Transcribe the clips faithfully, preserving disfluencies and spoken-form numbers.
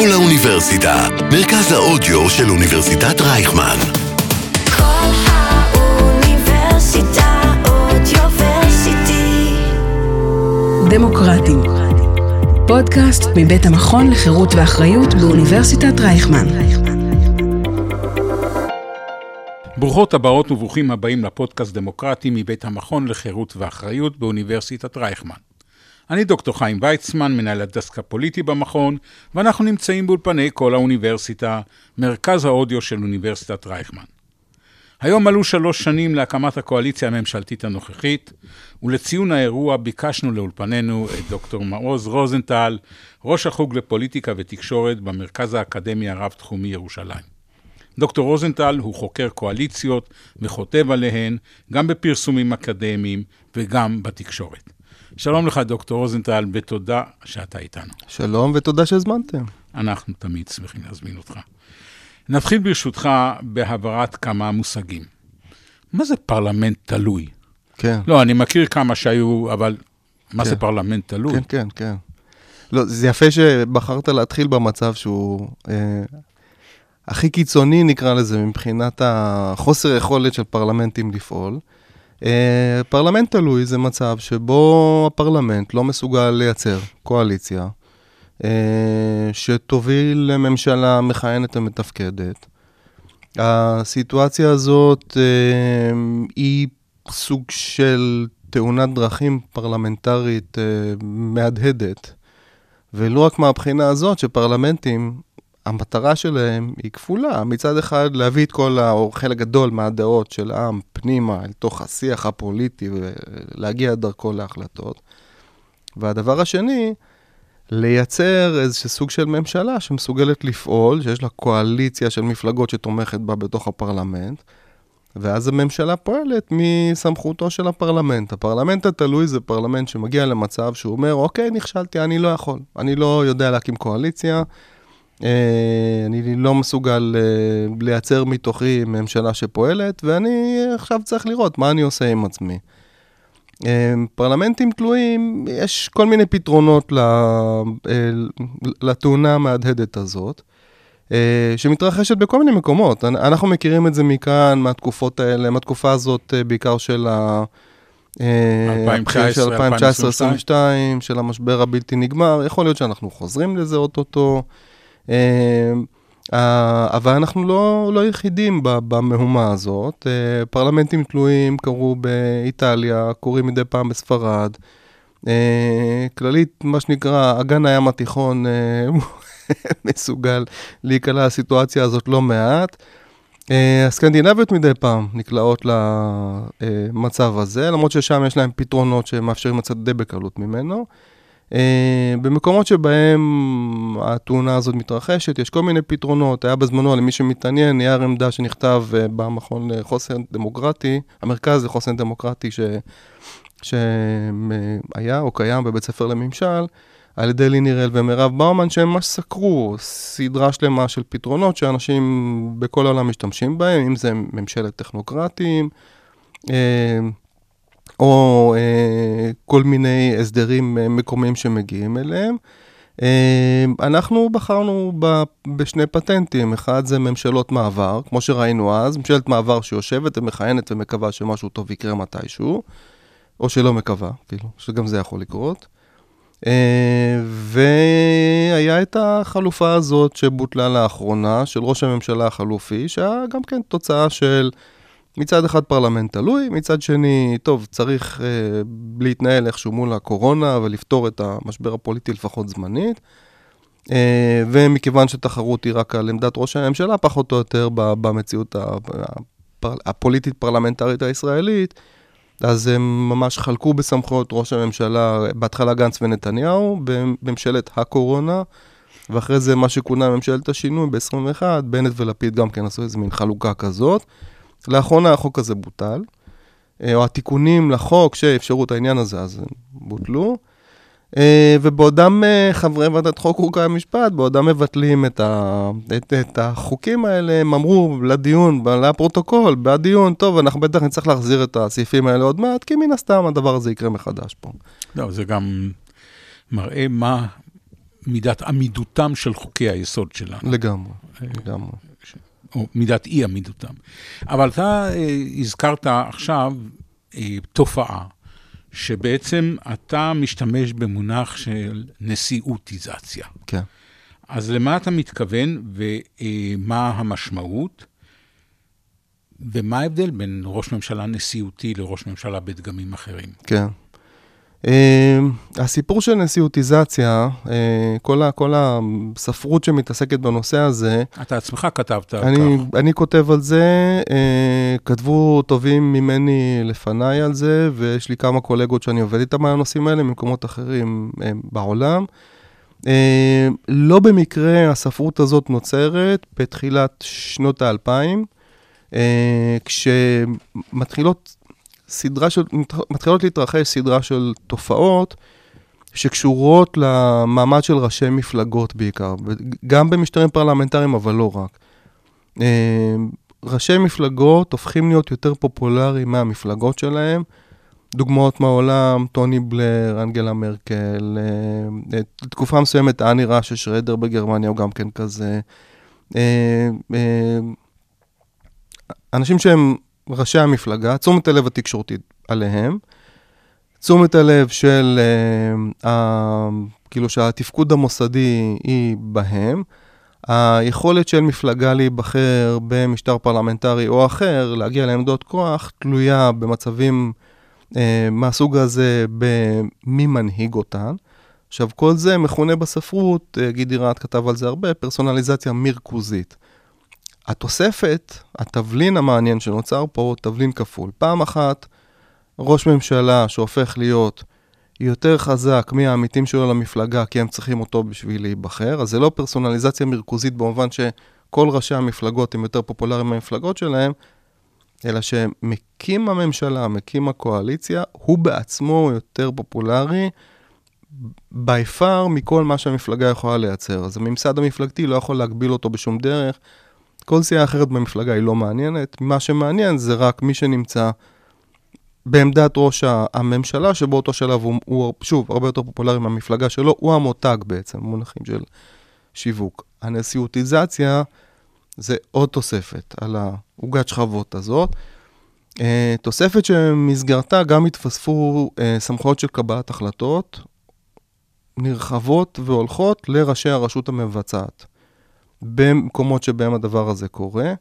כל האוניברסיטה, מרכז האודיו של אוניברסיטת רייכמן. כל האוניברסיטה אודיוורסיטי. דמוקרטים. פודקאסט מבית המכון לחירות ואחריות באוניברסיטת רייכמן. ברוכות הבאות וברוכים הבאים לפודקאסט דמוקרטי מבית המכון לחירות ואחריות באוניברסיטת רייכמן. אני דוקטור חיים ויצמן, מנהל הדסק הפוליטי במכון, ואנחנו נמצאים באולפני כל האוניברסיטה, מרכז האודיו של אוניברסיטת רייכמן. היום מלאו שלוש שנים להקמת הקואליציה הממשלתית הנוכחית, ולציון האירוע ביקשנו לאולפנינו את דוקטור מעוז רוזנטל, ראש החוג לפוליטיקה ותקשורת במרכז האקדמי הרב-תחומי ירושלים. דוקטור רוזנטל הוא חוקר קואליציות וכותב עליהן גם בפרסומים אקדמיים וגם בתקשורת. שלום לך דוקטור רוזנטל, ותודה שאתה איתנו. שלום ותודה שהזמנתם. אנחנו תמיד שמחים להזמין אותך. נתחיל ברשותך בהעברת כמה מושגים. מה זה פרלמנט תלוי? כן. לא, אני מכיר כמה שהיו, אבל מה כן. זה פרלמנט תלוי? כן, כן, כן. לא, זה יפה שבחרת להתחיל במצב שהוא אה, הכי קיצוני, נקרא לזה, מבחינת החוסר יכולת של פרלמנטים לפעול. אה, פרלמנט תלוי זה מצב שבו הפרלמנט לא מסוגל לייצר קואליציה, שתוביל לממשלה מכהנת ומתפקדת. הסיטואציה הזאת היא סוג של תאונת דרכים פרלמנטרית מהדהדת, ולא רק מהבחינה הזאת שפרלמנטים, המטרה שלהם היא כפולה. מצד אחד להביא את כל, או חלק גדול מהדעות של העם פנימה אל תוך השיח הפוליטי ולהגיע דרכו להחלטות. והדבר השני, לייצר איזשהו סוג של ממשלה שמסוגלת לפעול, שיש לה קואליציה של מפלגות שתומכת בה בתוך הפרלמנט, ואז הממשלה פועלת מסמכותו של הפרלמנט. הפרלמנט התלוי זה פרלמנט שמגיע למצב שהוא אומר, אוקיי, נכשלתי, אני לא יכול. אני לא יודע להקים קואליציה, אני לא מסוגל לייצר מתוכי ממשלה שפועלת, ואני עכשיו צריך לראות מה אני עושה עם עצמי. פרלמנטים תלויים, יש כל מיני פתרונות לתאונה המהדהדת הזאת, שמתרחשת בכל מיני מקומות. אנחנו מכירים את זה מכאן, מהתקופות האלה, מהתקופה הזאת בעיקר של אלפיים תשע עשרה אלפיים עשרים ושתיים, של המשבר הבלתי נגמר. יכול להיות שאנחנו חוזרים לזה אוטוטו, אבל אנחנו לא, לא יחידים במהומה הזאת. פרלמנטים תלויים קרו באיטליה, קורים מדי פעם בספרד. כללית, מה שנקרא, אגן הים התיכון מסוגל להיקלע לסיטואציה הזאת לא מעט. הסקנדינביות מדי פעם נקלעות למצב הזה, למרות ששם יש להם פתרונות שמאפשרים לצאת די בקלות ממנו. במקומות שבהם התאונה הזאת מתרחשת, יש כל מיני פתרונות. היה בזמנו, למי שמתעניין, נייר עמדה שנכתב במכון לחוסן דמוקרטי, המרכז לחוסן דמוקרטי ש... שהיה או קיים בבית ספר לממשל, על ידי לינירל ומירב באומן, שהם ממש סקרו סדרה שלמה של פתרונות שאנשים בכל העולם משתמשים בהם, אם זה ממשלת טכנוקרטים, או אה, כל מיני הסדרים אה, מקומיים שמגיעים אליהם. אה, אנחנו בחרנו ב, בשני פטנטים. אחד זה ממשלות מעבר, כמו שראינו אז, ממשלת מעבר שיושבת ומכהנת ומקווה שמשהו טוב יקרה מתישהו, או שלא מקווה, כאילו, שגם זה יכול לקרות. אה, והיה את החלופה הזאת שבוטלה לאחרונה, של ראש הממשלה החלופי, שהיה גם כן תוצאה של מצד אחד פרלמנט תלוי, מצד שני, טוב, צריך אה, להתנהל איכשהו מול הקורונה ולפתור את המשבר הפוליטי לפחות זמנית, אה, ומכיוון שתחרות היא רק על עמדת ראש הממשלה, פחות או יותר במציאות הפר, הפוליטית פרלמנטרית הישראלית, אז הם ממש חלקו בסמכויות ראש הממשלה, בהתחלה גנץ ונתניהו, בממשלת הקורונה, ואחרי זה מה שכונה ממשלת השינוי ב-עשרים ואחת, בנט ולפיד גם כן עשו איזו מין חלוקה כזאת. לאחרונה החוק הזה בוטל, או התיקונים לחוק שאפשרו את העניין הזה, אז הם בוטלו, ובעודם חברי ועדת חוק חוקה המשפט, בעודם מבטלים את, ה, את, את החוקים האלה, הם אמרו לדיון, לפרוטוקול, בדיון, טוב, אנחנו בטח נצטרך להחזיר את הסעיפים האלה עוד מעט, כי מן הסתם הדבר הזה יקרה מחדש פה. לא, זה גם מראה מה, מידת עמידותם של חוקי היסוד שלנו. לגמרי, לגמרי. או מידת אי עמידותם. אבל אתה הזכרת עכשיו תופעה, שבעצם אתה משתמש במונח של נשיאותיזציה. כן. אז למה אתה מתכוון ומה המשמעות? ומה ההבדל בין ראש ממשלה נשיאותי לראש ממשלה בדגמים אחרים? כן. הסיפור של נשיאותיזציה, כל, כל הספרות שמתעסקת בנושא הזה, אתה עצמך כתבת על אני, כך. אני כותב על זה, כתבו טובים ממני לפניי על זה, ויש לי כמה קולגות שאני עובד איתם על הנושאים האלה, ממקומות אחרים בעולם. לא במקרה הספרות הזאת נוצרת בתחילת שנות האלפיים, כשמתחילות סדרה של, מתחילות להתרחש סדרה של תופעות שקשורות למעמד של ראשי מפלגות בעיקר, גם במשטרים פרלמנטריים, אבל לא רק. ראשי מפלגות הופכים להיות יותר פופולריים מהמפלגות שלהם, דוגמאות מהעולם, טוני בלר, אנגלה מרקל, תקופה מסוימת היה נראה ששרדר בגרמניה הוא גם כן כזה. אנשים שהם ראשי המפלגה, תשומת הלב התקשורתית עליהם, תשומת הלב של, אה, כאילו שהתפקוד המוסדי היא בהם, היכולת של מפלגה להיבחר במשטר פרלמנטרי או אחר, להגיע לעמדות כוח, תלויה במצבים אה, מהסוג הזה במי מנהיג אותן. עכשיו, כל זה מכונה בספרות, גידי רהט כתב על זה הרבה, פרסונליזציה מרכוזית. התוספת, התבלין המעניין שנוצר פה, תבלין כפול. פעם אחת, ראש ממשלה שהופך להיות יותר חזק מהעמיתים שלו למפלגה, כי הם צריכים אותו בשביל להיבחר, אז זה לא פרסונליזציה מרכוזית במובן שכל ראשי המפלגות הם יותר פופולריים מהמפלגות שלהם, אלא שמקים הממשלה, מקים הקואליציה, הוא בעצמו יותר פופולרי, by far מכל מה שהמפלגה יכולה לייצר. אז הממסד המפלגתי לא יכול להגביל אותו בשום דרך, כל סיעה אחרת במפלגה היא לא מעניינת, מה שמעניין זה רק מי שנמצא בעמדת ראש הממשלה, שבאותו שלב הוא, הוא שוב הרבה יותר פופולרי מהמפלגה שלו, הוא המותג בעצם, מונחים של שיווק. הנשיאותיזציה זה עוד תוספת על העוגת שכבות הזאת, תוספת שמסגרתה גם התווספו סמכויות של קבלת החלטות, נרחבות והולכות לראשי הרשות המבצעת. במקומות שבהם הדבר הזה קורה.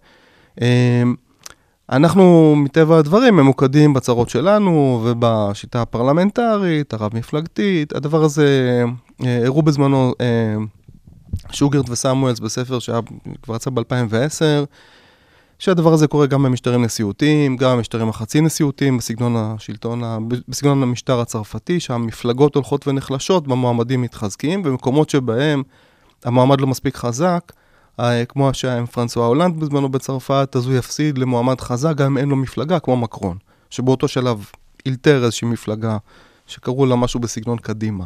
אנחנו מטבע הדברים ממוקדים בצרות שלנו ובשיטה הפרלמנטרית, הרב-מפלגתית. הדבר הזה הראו בזמנו שוגרט וסמואלס בספר שכבר יצא ב-אלפיים ועשר, שהדבר הזה קורה גם במשטרים נשיאותיים, גם במשטרים החצי נשיאותיים, בסגנון השלטון, בסגנון המשטר הצרפתי, שהמפלגות הולכות ונחלשות, במועמדים מתחזקים, במקומות שבהם המועמד לא מספיק חזק, כמו שהיה עם פרנסואה הולנד בזמנו בצרפת, אז הוא יפסיד למועמד חזק, גם אם אין לו מפלגה, כמו מקרון, שבאותו שלב אילתר איזושהי מפלגה, שקראו לה משהו בסגנון קדימה.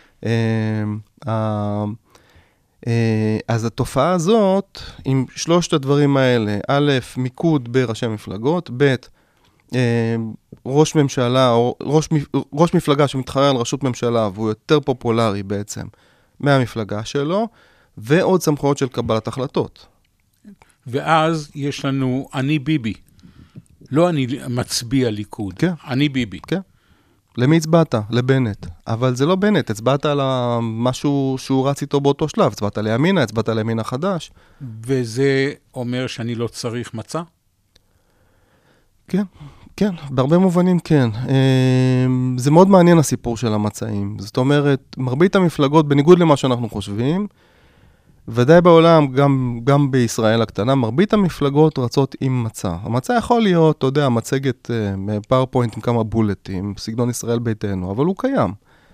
אז התופעה הזאת, עם שלושת הדברים האלה, א', מיקוד בראשי מפלגות, ב', ראש ממשלה, או ראש, ראש מפלגה שמתחרה על ראשות ממשלה, והוא יותר פופולרי בעצם מהמפלגה שלו, ועוד סמכויות של קבלת החלטות. ואז יש לנו אני ביבי. לא אני מצביע ליכוד. כן. אני ביבי. כן. למי הצבעת? לבנט. אבל זה לא בנט, הצבעת על משהו שהוא רץ איתו באותו שלב. הצבעת לימינה, הצבעת לימינה חדש. וזה אומר שאני לא צריך מצע? כן. כן, בהרבה מובנים כן. זה מאוד מעניין הסיפור של המצעים. זאת אומרת, מרבית המפלגות, בניגוד למה שאנחנו חושבים, ודאי בעולם, גם, גם בישראל הקטנה, מרבית המפלגות רצות עם מצע. המצע יכול להיות, אתה יודע, מצגת פאורפוינט עם כמה בולטים, סגנון ישראל ביתנו, אבל הוא קיים.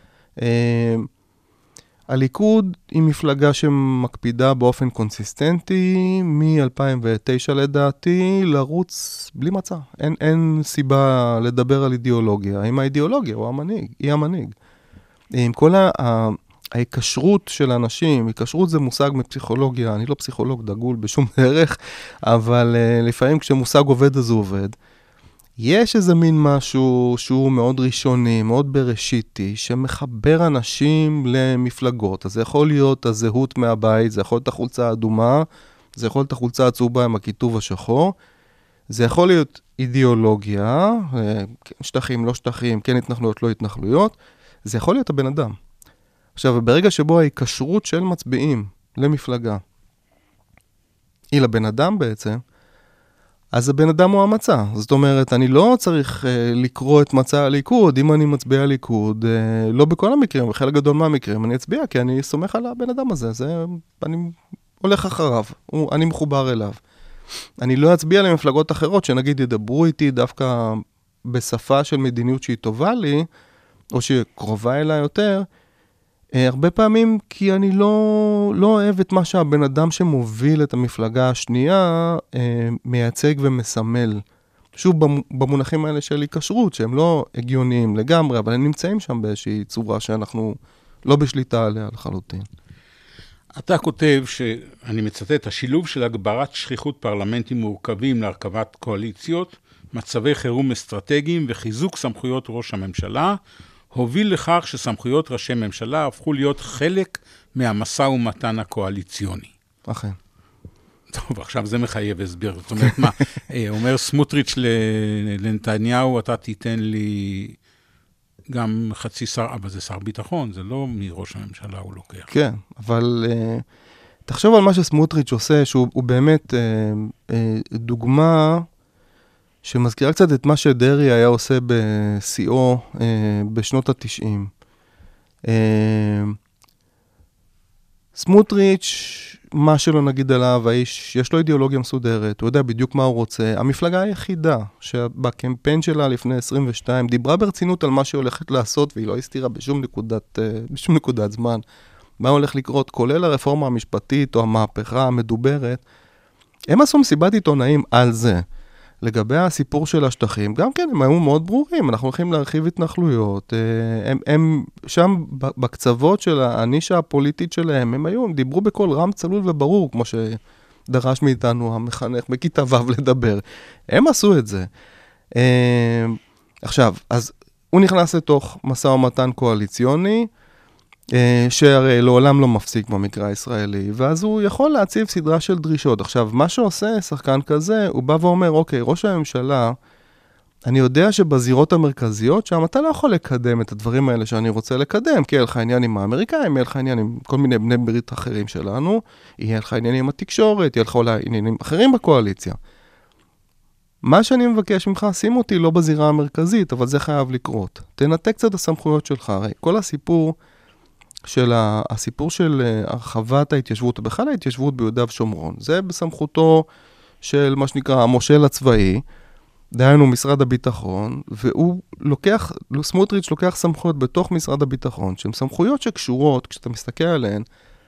הליכוד היא מפלגה שמקפידה באופן קונסיסטנטי, מ-אלפיים ותשע לדעתי, לרוץ בלי מצע. אין, אין סיבה לדבר על אידיאולוגיה. עם האידיאולוגיה הוא המנהיג, היא המנהיג. עם כל ה... ההיקשרות של אנשים, היקשרות זה מושג מפסיכולוגיה, אני לא פסיכולוג דגול בשום דרך, אבל uh, לפעמים כשמושג עובד אז הוא עובד. יש איזה מין משהו שהוא מאוד ראשוני, מאוד בראשיתי, שמחבר אנשים למפלגות. אז זה יכול להיות הזהות מהבית, זה יכול להיות החולצה האדומה, זה יכול להיות החולצה הצהובה עם הכיתוב השחור, זה יכול להיות אידיאולוגיה, שטחים, לא שטחים, כן התנחלויות, לא התנחלויות, זה יכול להיות הבן אדם. עכשיו, ברגע שבו ההיקשרות של מצביעים למפלגה, היא לבן אדם בעצם, אז הבן אדם הוא המצע. זאת אומרת, אני לא צריך uh, לקרוא את מצע הליכוד, אם אני מצביע ליכוד, uh, לא בכל המקרים, בחלק גדול מהמקרים, אני אצביע, כי אני סומך על הבן אדם הזה, זה, אני הולך אחריו, הוא, אני מחובר אליו. אני לא אצביע למפלגות אחרות, שנגיד ידברו איתי דווקא בשפה של מדיניות שהיא טובה לי, או שהיא קרובה אליי יותר, הרבה פעמים כי אני לא, לא אוהב את מה שהבן אדם שמוביל את המפלגה השנייה מייצג ומסמל. שוב, במונחים האלה של היקשרות, שהם לא הגיוניים לגמרי, אבל הם נמצאים שם באיזושהי צורה שאנחנו לא בשליטה עליה לחלוטין. אתה כותב שאני מצטט, השילוב של הגברת שכיחות פרלמנטים מורכבים להרכבת קואליציות, מצבי חירום אסטרטגיים וחיזוק סמכויות ראש הממשלה, הוביל לכך שסמכויות ראשי ממשלה הפכו להיות חלק מהמשא ומתן הקואליציוני. אכן. טוב, עכשיו זה מחייב הסביר. זאת אומרת, מה, אומר סמוטריץ' לנתניהו, אתה תיתן לי גם חצי שר, אבל זה שר ביטחון, זה לא מראש הממשלה הוא לוקח. כן, אבל uh, תחשוב על מה שסמוטריץ' עושה, שהוא באמת uh, uh, דוגמה שמזכירה קצת את מה שדרי היה עושה בשיאו uh, בשנות ה-תשעים. Uh, סמוטריץ', מה שלא נגיד עליו, האיש, יש לו אידיאולוגיה מסודרת, הוא יודע בדיוק מה הוא רוצה. המפלגה היחידה שבקמפיין שלה לפני עשרים ושתיים דיברה ברצינות על מה שהיא הולכת לעשות, והיא לא הסתירה בשום נקודת, בשום נקודת זמן, מה הולך לקרות, כולל הרפורמה המשפטית או המהפכה המדוברת. הם עשו מסיבת עיתונאים על זה. לגבי הסיפור של השטחים, גם כן הם היו מאוד ברורים, אנחנו הולכים להרחיב התנחלויות, הם, הם שם בקצוות של הנישה הפוליטית שלהם, הם היו, הם דיברו בכל רם צלול וברור, כמו שדרש מאיתנו המחנך בכיתה ו' לדבר. הם עשו את זה. עכשיו, אז הוא נכנס לתוך משא ומתן קואליציוני, שהרי לעולם לא מפסיק במקרה הישראלי, ואז הוא יכול להציב סדרה של דרישות. עכשיו, מה שעושה שחקן כזה, הוא בא ואומר, אוקיי, ראש הממשלה, אני יודע שבזירות המרכזיות, שם אתה לא יכול לקדם את הדברים האלה שאני רוצה לקדם, כי יהיה לך עניין עם האמריקאים, יהיה לך עניין עם כל מיני בני ברית אחרים שלנו, יהיה לך עניין עם התקשורת, יהיה לך אולי עניינים אחרים בקואליציה. מה שאני מבקש ממך, שים אותי לא בזירה המרכזית, אבל זה חייב לקרות. תנתק קצת הסמכויות שלך, הרי כל הסיפור של הסיפור של הרחבת ההתיישבות, או בכלל ההתיישבות ביהודה ושומרון, זה בסמכותו של מה שנקרא המושל הצבאי, דהיינו משרד הביטחון, והוא לוקח, סמוטריץ' לוקח סמכויות בתוך משרד הביטחון, שהן סמכויות שקשורות, כשאתה מסתכל עליהן,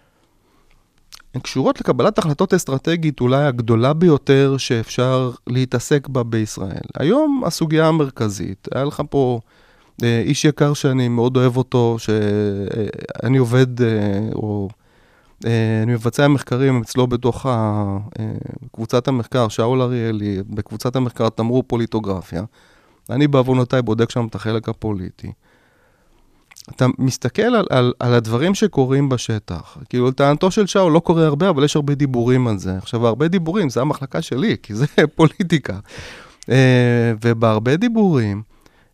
הן קשורות לקבלת החלטות אסטרטגית אולי הגדולה ביותר שאפשר להתעסק בה בישראל. היום הסוגיה המרכזית, היה לך פה איש יקר שאני מאוד אוהב אותו, שאני עובד, או אני מבצע מחקרים אצלו בתוך קבוצת המחקר, שאול אריאלי, בקבוצת המחקר תמרור פוליטוגרפיה. אני בעוונותיי בודק שם את החלק הפוליטי. אתה מסתכל על, על, על הדברים שקורים בשטח. כאילו, לטענתו של שאול לא קורה הרבה, אבל יש הרבה דיבורים על זה. עכשיו, הרבה דיבורים, זה המחלקה שלי, כי זה פוליטיקה. ובהרבה דיבורים,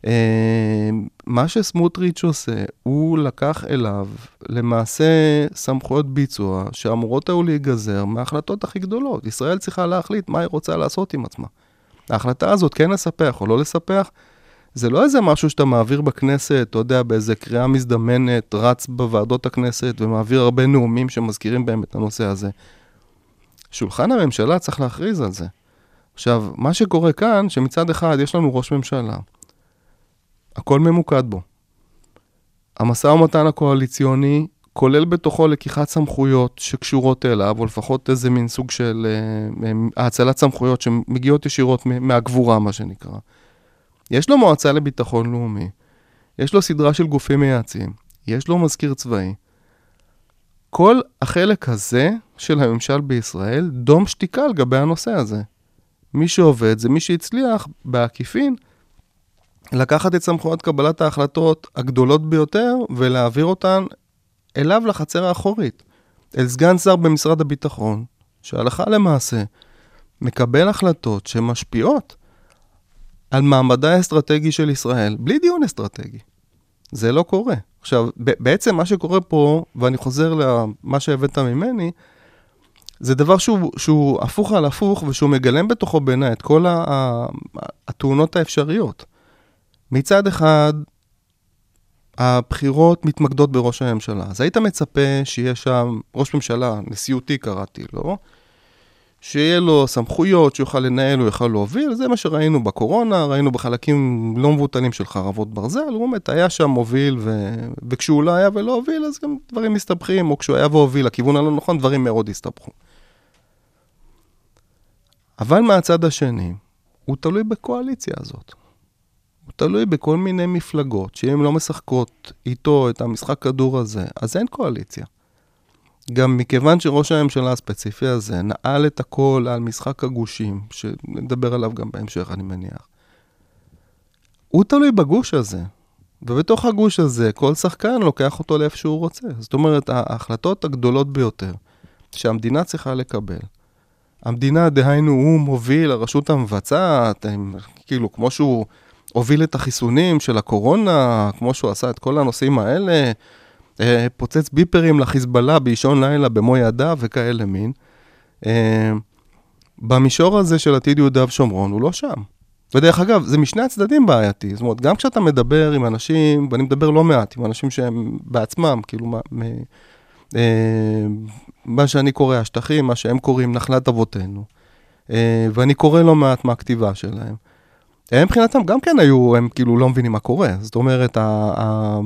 מה שסמוטריץ' עושה, הוא לקח אליו למעשה סמכויות ביצוע שאמורות היו להיגזר מההחלטות הכי גדולות. ישראל צריכה להחליט מה היא רוצה לעשות עם עצמה. ההחלטה הזאת כן לספח או לא לספח, זה לא איזה משהו שאתה מעביר בכנסת, אתה יודע, באיזה קריאה מזדמנת, רץ בוועדות הכנסת ומעביר הרבה נאומים שמזכירים בהם את הנושא הזה. שולחן הממשלה צריך להכריז על זה. עכשיו, מה שקורה כאן, שמצד אחד יש לנו ראש ממשלה, הכל ממוקד בו. המשא ומתן הקואליציוני כולל בתוכו לקיחת סמכויות שקשורות אליו, או לפחות איזה מין סוג של הצלת סמכויות שמגיעות ישירות מהגבורה, מה שנקרא. יש לו מועצה לביטחון לאומי, יש לו סדרה של גופים מייעצים, יש לו מזכיר צבאי. כל החלק הזה של הממשל בישראל דום שתיקה על גבי הנושא הזה. מי שעובד זה מי שהצליח בעקיפין, לקחת את סמכויות קבלת ההחלטות הגדולות ביותר, ולהעביר אותן אליו לחצר האחורית. אל סגן שר במשרד הביטחון, שהלכה למעשה, מקבל החלטות שמשפיעות על מעמדה האסטרטגי של ישראל, בלי דיון אסטרטגי. זה לא קורה. עכשיו, בעצם מה שקורה פה, ואני חוזר למה שהבאת ממני, זה דבר שהוא, שהוא הפוך על הפוך, ושהוא מגלם בתוכו בעיניי את כל התאונות האפשריות. מצד אחד, הבחירות מתמקדות בראש הממשלה. אז היית מצפה שיהיה שם ראש ממשלה, נשיאותי קראתי לו, שיהיה לו סמכויות, שיוכל לנהל, הוא יוכל להוביל, זה מה שראינו בקורונה, ראינו בחלקים לא מבוטלים של חרבות ברזל, הוא באמת היה שם מוביל, ו... וכשהוא לא היה ולא הוביל, אז גם דברים מסתבכים, או כשהוא היה והוביל, הכיוון הלא נכון, דברים מאוד הסתבכו. אבל מהצד השני, הוא תלוי בקואליציה הזאת. הוא תלוי בכל מיני מפלגות, שאם לא משחקות איתו את המשחק כדור הזה, אז אין קואליציה. גם מכיוון שראש הממשלה הספציפי הזה נעל את הכל על משחק הגושים, שנדבר עליו גם בהמשך, אני מניח. הוא תלוי בגוש הזה, ובתוך הגוש הזה כל שחקן לוקח אותו לאיפה שהוא רוצה. זאת אומרת, ההחלטות הגדולות ביותר שהמדינה צריכה לקבל, המדינה, דהיינו, הוא מוביל הרשות המבצעת, כאילו, כמו שהוא הוביל את החיסונים של הקורונה, כמו שהוא עשה את כל הנושאים האלה, פוצץ ביפרים לחיזבאללה באישון לילה במו ידיו וכאלה מין. במישור הזה של עתיד יהודה ושומרון הוא לא שם. ודרך אגב, זה משני הצדדים בעייתי. זאת אומרת, גם כשאתה מדבר עם אנשים, ואני מדבר לא מעט, עם אנשים שהם בעצמם, כאילו, מה, מה שאני קורא השטחים, מה שהם קוראים נחלת אבותינו. ואני קורא לא מעט מהכתיבה שלהם. הם מבחינתם גם כן היו, הם כאילו לא מבינים מה קורה. זאת אומרת, ה... ה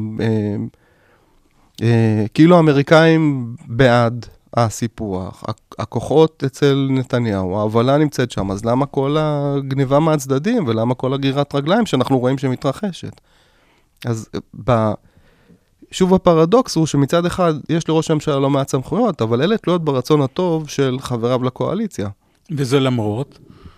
כאילו האמריקאים בעד הסיפוח, הכוחות אצל נתניהו, ההובלה נמצאת שם, אז למה כל הגניבה מהצדדים, ולמה כל הגרירת רגליים שאנחנו רואים שמתרחשת? אז ב... שוב הפרדוקס הוא שמצד אחד יש לראש הממשלה לא מעט סמכויות, אבל אלה תלויות ברצון הטוב של חבריו לקואליציה. וזה למרות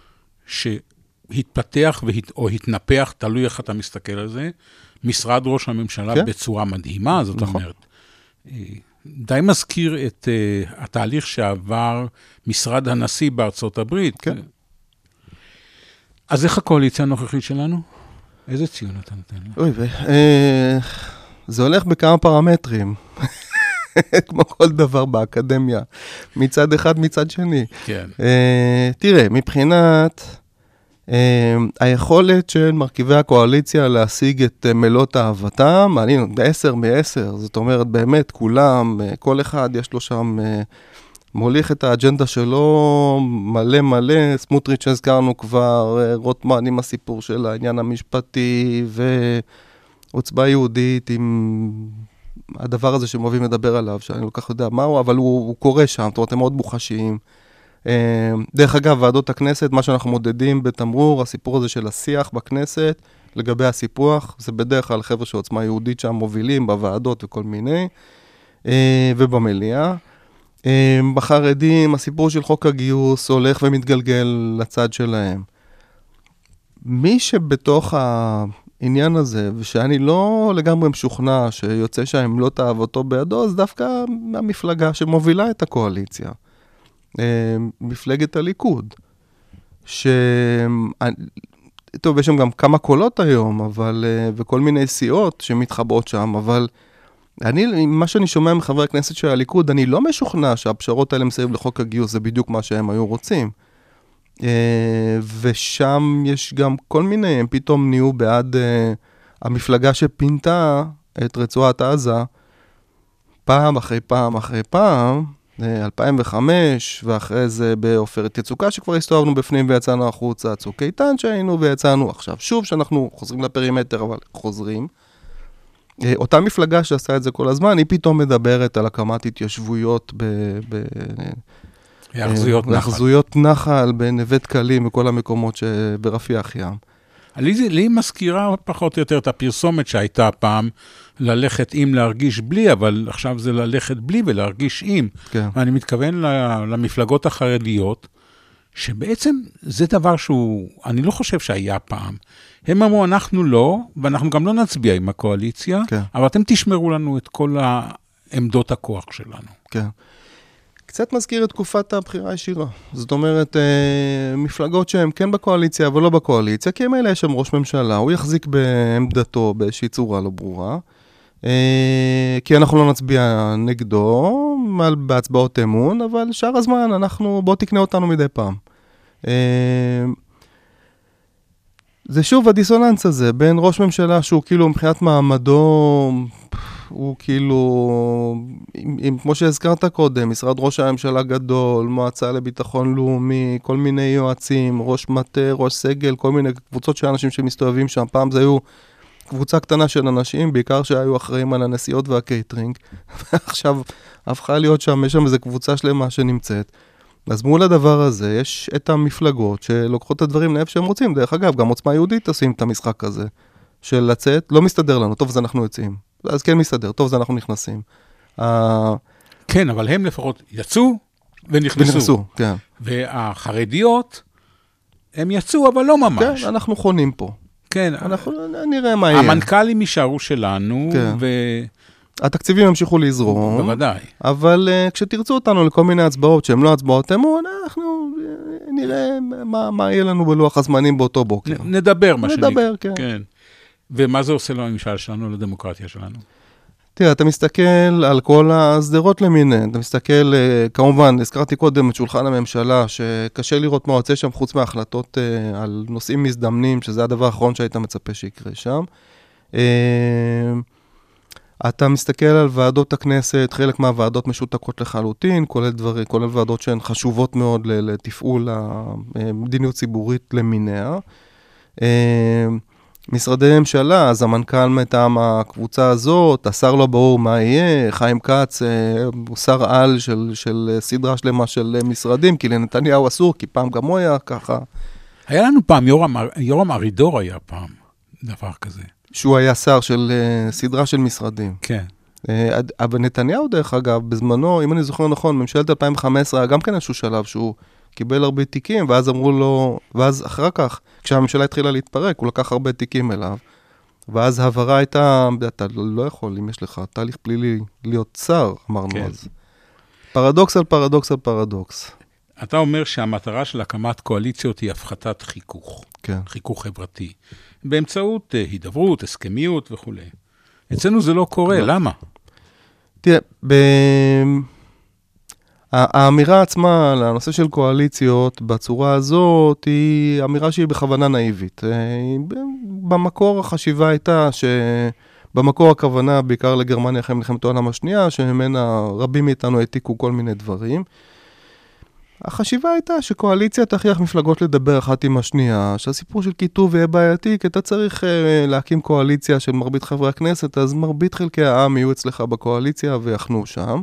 שהתפתח והת... או התנפח, תלוי איך אתה מסתכל על זה, משרד ראש הממשלה כן? בצורה מדהימה, זאת נכון. אומרת. די מזכיר את uh, התהליך שעבר משרד הנשיא בארצות הברית. כן. אז איך הקואליציה הנוכחית שלנו? איזה ציון אתה נותן לה? אוי, ו... אה, זה הולך בכמה פרמטרים. כמו כל דבר באקדמיה. מצד אחד, מצד שני. כן. אה, תראה, מבחינת... Uh, היכולת של מרכיבי הקואליציה להשיג את uh, מלות אהבתם, אני עשר מעשר, זאת אומרת באמת כולם, uh, כל אחד יש לו שם, uh, מוליך את האג'נדה שלו מלא מלא, סמוטריץ' הזכרנו כבר, uh, רוטמן עם הסיפור של העניין המשפטי, ועוצבה יהודית עם הדבר הזה שמובילים לדבר עליו, שאני לא כך יודע מהו, אבל הוא, הוא קורא שם, זאת אומרת הם מאוד מוחשיים. דרך אגב, ועדות הכנסת, מה שאנחנו מודדים בתמרור, הסיפור הזה של השיח בכנסת, לגבי הסיפוח, זה בדרך כלל חבר'ה שעוצמה יהודית שם מובילים בוועדות וכל מיני, ובמליאה. בחרדים, הסיפור של חוק הגיוס הולך ומתגלגל לצד שלהם. מי שבתוך העניין הזה, ושאני לא לגמרי משוכנע שיוצא שהם לא תאהב אותו בידו, זה דווקא המפלגה שמובילה את הקואליציה. מפלגת הליכוד, ש... טוב, יש שם גם כמה קולות היום, אבל, וכל מיני סיעות שמתחבאות שם, אבל אני, מה שאני שומע מחברי הכנסת של הליכוד, אני לא משוכנע שהפשרות האלה מסביב לחוק הגיוס, זה בדיוק מה שהם היו רוצים. ושם יש גם כל מיני, הם פתאום נהיו בעד המפלגה שפינתה את רצועת עזה, פעם אחרי פעם אחרי פעם, אלפיים וחמש, ואחרי זה בעופרת יצוקה שכבר הסתובבנו בפנים ויצאנו החוצה, צוק איתן שהיינו ויצאנו עכשיו. שוב שאנחנו חוזרים לפרימטר, אבל חוזרים. אותה מפלגה שעשה את זה כל הזמן, היא פתאום מדברת על הקמת התיישבויות ב... ב... יחזויות נחל. יחזויות נחל בנווה קלים וכל המקומות שברפיח ים. לי, לי מזכירה פחות או יותר את הפרסומת שהייתה פעם, ללכת עם להרגיש בלי, אבל עכשיו זה ללכת בלי ולהרגיש עם. כן. ואני מתכוון למפלגות החרדיות, שבעצם זה דבר שהוא, אני לא חושב שהיה פעם. הם אמרו, אנחנו לא, ואנחנו גם לא נצביע עם הקואליציה, כן. אבל אתם תשמרו לנו את כל העמדות הכוח שלנו. כן. קצת מזכיר את תקופת הבחירה הישירה. זאת אומרת, אה, מפלגות שהן כן בקואליציה, אבל לא בקואליציה, כי אם אלה יש שם ראש ממשלה, הוא יחזיק בעמדתו באיזושהי צורה לא ברורה, אה, כי אנחנו לא נצביע נגדו, בהצבעות אמון, אבל שאר הזמן אנחנו, בוא תקנה אותנו מדי פעם. אה, זה שוב הדיסוננס הזה, בין ראש ממשלה שהוא כאילו מבחינת מעמדו, הוא כאילו, אם, אם, כמו שהזכרת קודם, משרד ראש הממשלה גדול, מועצה לביטחון לאומי, כל מיני יועצים, ראש מטה, ראש סגל, כל מיני קבוצות של אנשים שמסתובבים שם. פעם זה היו קבוצה קטנה של אנשים, בעיקר שהיו אחראים על הנסיעות והקייטרינג, ועכשיו הפכה להיות שם, יש שם איזו קבוצה שלמה שנמצאת. אז מול הדבר הזה יש את המפלגות שלוקחות את הדברים לאיפה שהם רוצים. דרך אגב, גם עוצמה יהודית עושים את המשחק הזה, של לצאת, לא מסתדר לנו, טוב, אז אנחנו יוצאים. אז כן מסתדר, טוב, אז אנחנו נכנסים. כן, אבל הם לפחות יצאו ונכנסו. ונכנסו, כן. והחרדיות, הם יצאו, אבל לא ממש. כן, אנחנו חונים פה. כן. אנחנו נראה מה יהיה. המנכ"לים יישארו שלנו, כן. ו... התקציבים ימשיכו לזרום. בוודאי. אבל uh, כשתרצו אותנו לכל מיני הצבעות שהן לא הצבעות אמון, אנחנו uh, נראה מה, מה יהיה לנו בלוח הזמנים באותו בוקר. נ, נדבר, מה שנקרא. נדבר, כן. כן. ומה זה עושה לממשל שלנו, לדמוקרטיה שלנו? תראה, אתה מסתכל על כל הסדרות למיניהן, אתה מסתכל, כמובן, הזכרתי קודם את שולחן הממשלה, שקשה לראות מה יוצא שם חוץ מההחלטות על נושאים מזדמנים, שזה הדבר האחרון שהיית מצפה שיקרה שם. אתה מסתכל על ועדות הכנסת, חלק מהוועדות משותקות לחלוטין, כולל דברים, כולל ועדות שהן חשובות מאוד לתפעול המדיניות ציבורית למיניה. משרדי ממשלה, אז המנכ"ל מטעם הקבוצה הזאת, השר לא ברור מה יהיה, חיים כץ הוא שר על של, של סדרה שלמה של משרדים, כי לנתניהו אסור, כי פעם גם הוא היה ככה. היה לנו פעם, יורם, יורם ארידור היה פעם דבר כזה. שהוא היה שר של סדרה של משרדים. כן. אבל נתניהו דרך אגב, בזמנו, אם אני זוכר נכון, ממשלת אלפיים וחמש עשרה היה גם כן איזשהו שלב שהוא קיבל הרבה תיקים, ואז אמרו לו, ואז אחר כך, כשהממשלה התחילה להתפרק, הוא לקח הרבה תיקים אליו, ואז העברה הייתה, אתה לא יכול, אם יש לך תהליך פלילי להיות שר, אמרנו כן. אז. פרדוקס על פרדוקס על פרדוקס. אתה אומר שהמטרה של הקמת קואליציות היא הפחתת חיכוך. כן. חיכוך חברתי. באמצעות הידברות, הסכמיות וכו'. אצלנו זה לא קורה, לא. למה? תראה, ב... האמירה עצמה על הנושא של קואליציות בצורה הזאת היא אמירה שהיא בכוונה נאיבית. במקור החשיבה הייתה שבמקור הכוונה בעיקר לגרמניה אחרי מלחמת העולם השנייה, שממנה רבים מאיתנו העתיקו כל מיני דברים. החשיבה הייתה שקואליציה תכריח מפלגות לדבר אחת עם השנייה, שהסיפור של כיתוב יהיה בעייתי, כי אתה צריך להקים קואליציה של מרבית חברי הכנסת, אז מרבית חלקי העם יהיו אצלך בקואליציה ויחנו שם.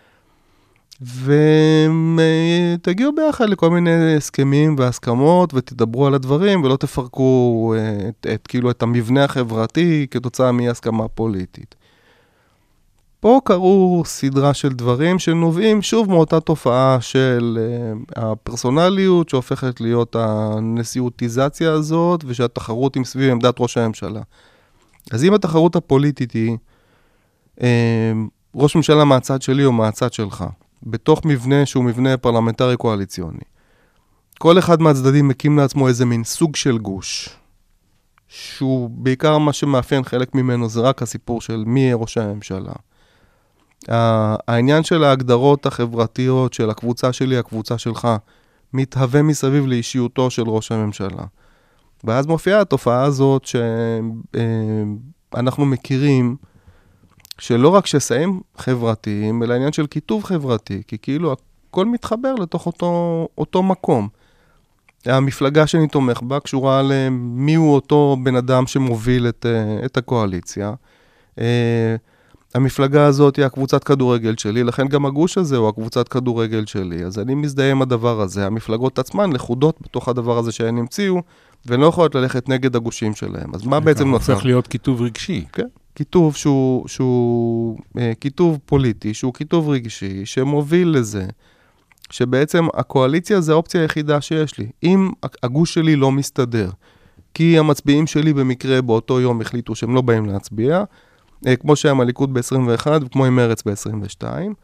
ותגיעו ביחד לכל מיני הסכמים והסכמות ותדברו על הדברים ולא תפרקו את, את, כאילו את המבנה החברתי כתוצאה מהסכמה פוליטית. פה קראו סדרה של דברים שנובעים שוב מאותה תופעה של uh, הפרסונליות שהופכת להיות הנשיאותיזציה הזאת ושהתחרות עם סביב עמדת ראש הממשלה. אז אם התחרות הפוליטית היא uh, ראש ממשלה מהצד שלי או מהצד שלך, בתוך מבנה שהוא מבנה פרלמנטרי קואליציוני. כל אחד מהצדדים מקים לעצמו איזה מין סוג של גוש, שהוא בעיקר מה שמאפיין חלק ממנו זה רק הסיפור של מי יהיה ראש הממשלה. העניין של ההגדרות החברתיות של הקבוצה שלי, הקבוצה שלך, מתהווה מסביב לאישיותו של ראש הממשלה. ואז מופיעה התופעה הזאת שאנחנו מכירים, שלא רק שסעים חברתיים, אלא עניין של כיתוב חברתי, כי כאילו הכל מתחבר לתוך אותו, אותו מקום. המפלגה שאני תומך בה קשורה למי הוא אותו בן אדם שמוביל את, את הקואליציה. המפלגה הזאת היא הקבוצת כדורגל שלי, לכן גם הגוש הזה הוא הקבוצת כדורגל שלי. אז אני מזדהה עם הדבר הזה. המפלגות עצמן לחודות בתוך הדבר הזה שהן המציאו, והן לא יכולות ללכת נגד הגושים שלהם. אז מה בעצם נוצר? הופך להיות כיתוב רגשי. כן. כיתוב שהוא, שהוא אה, כיתוב פוליטי, שהוא כיתוב רגשי, שמוביל לזה שבעצם הקואליציה זה האופציה היחידה שיש לי. אם הגוש שלי לא מסתדר, כי המצביעים שלי במקרה באותו יום החליטו שהם לא באים להצביע, כמו שהיה עם הליכוד ב-עשרים ואחת וכמו עם מרץ ב-עשרים ושתיים,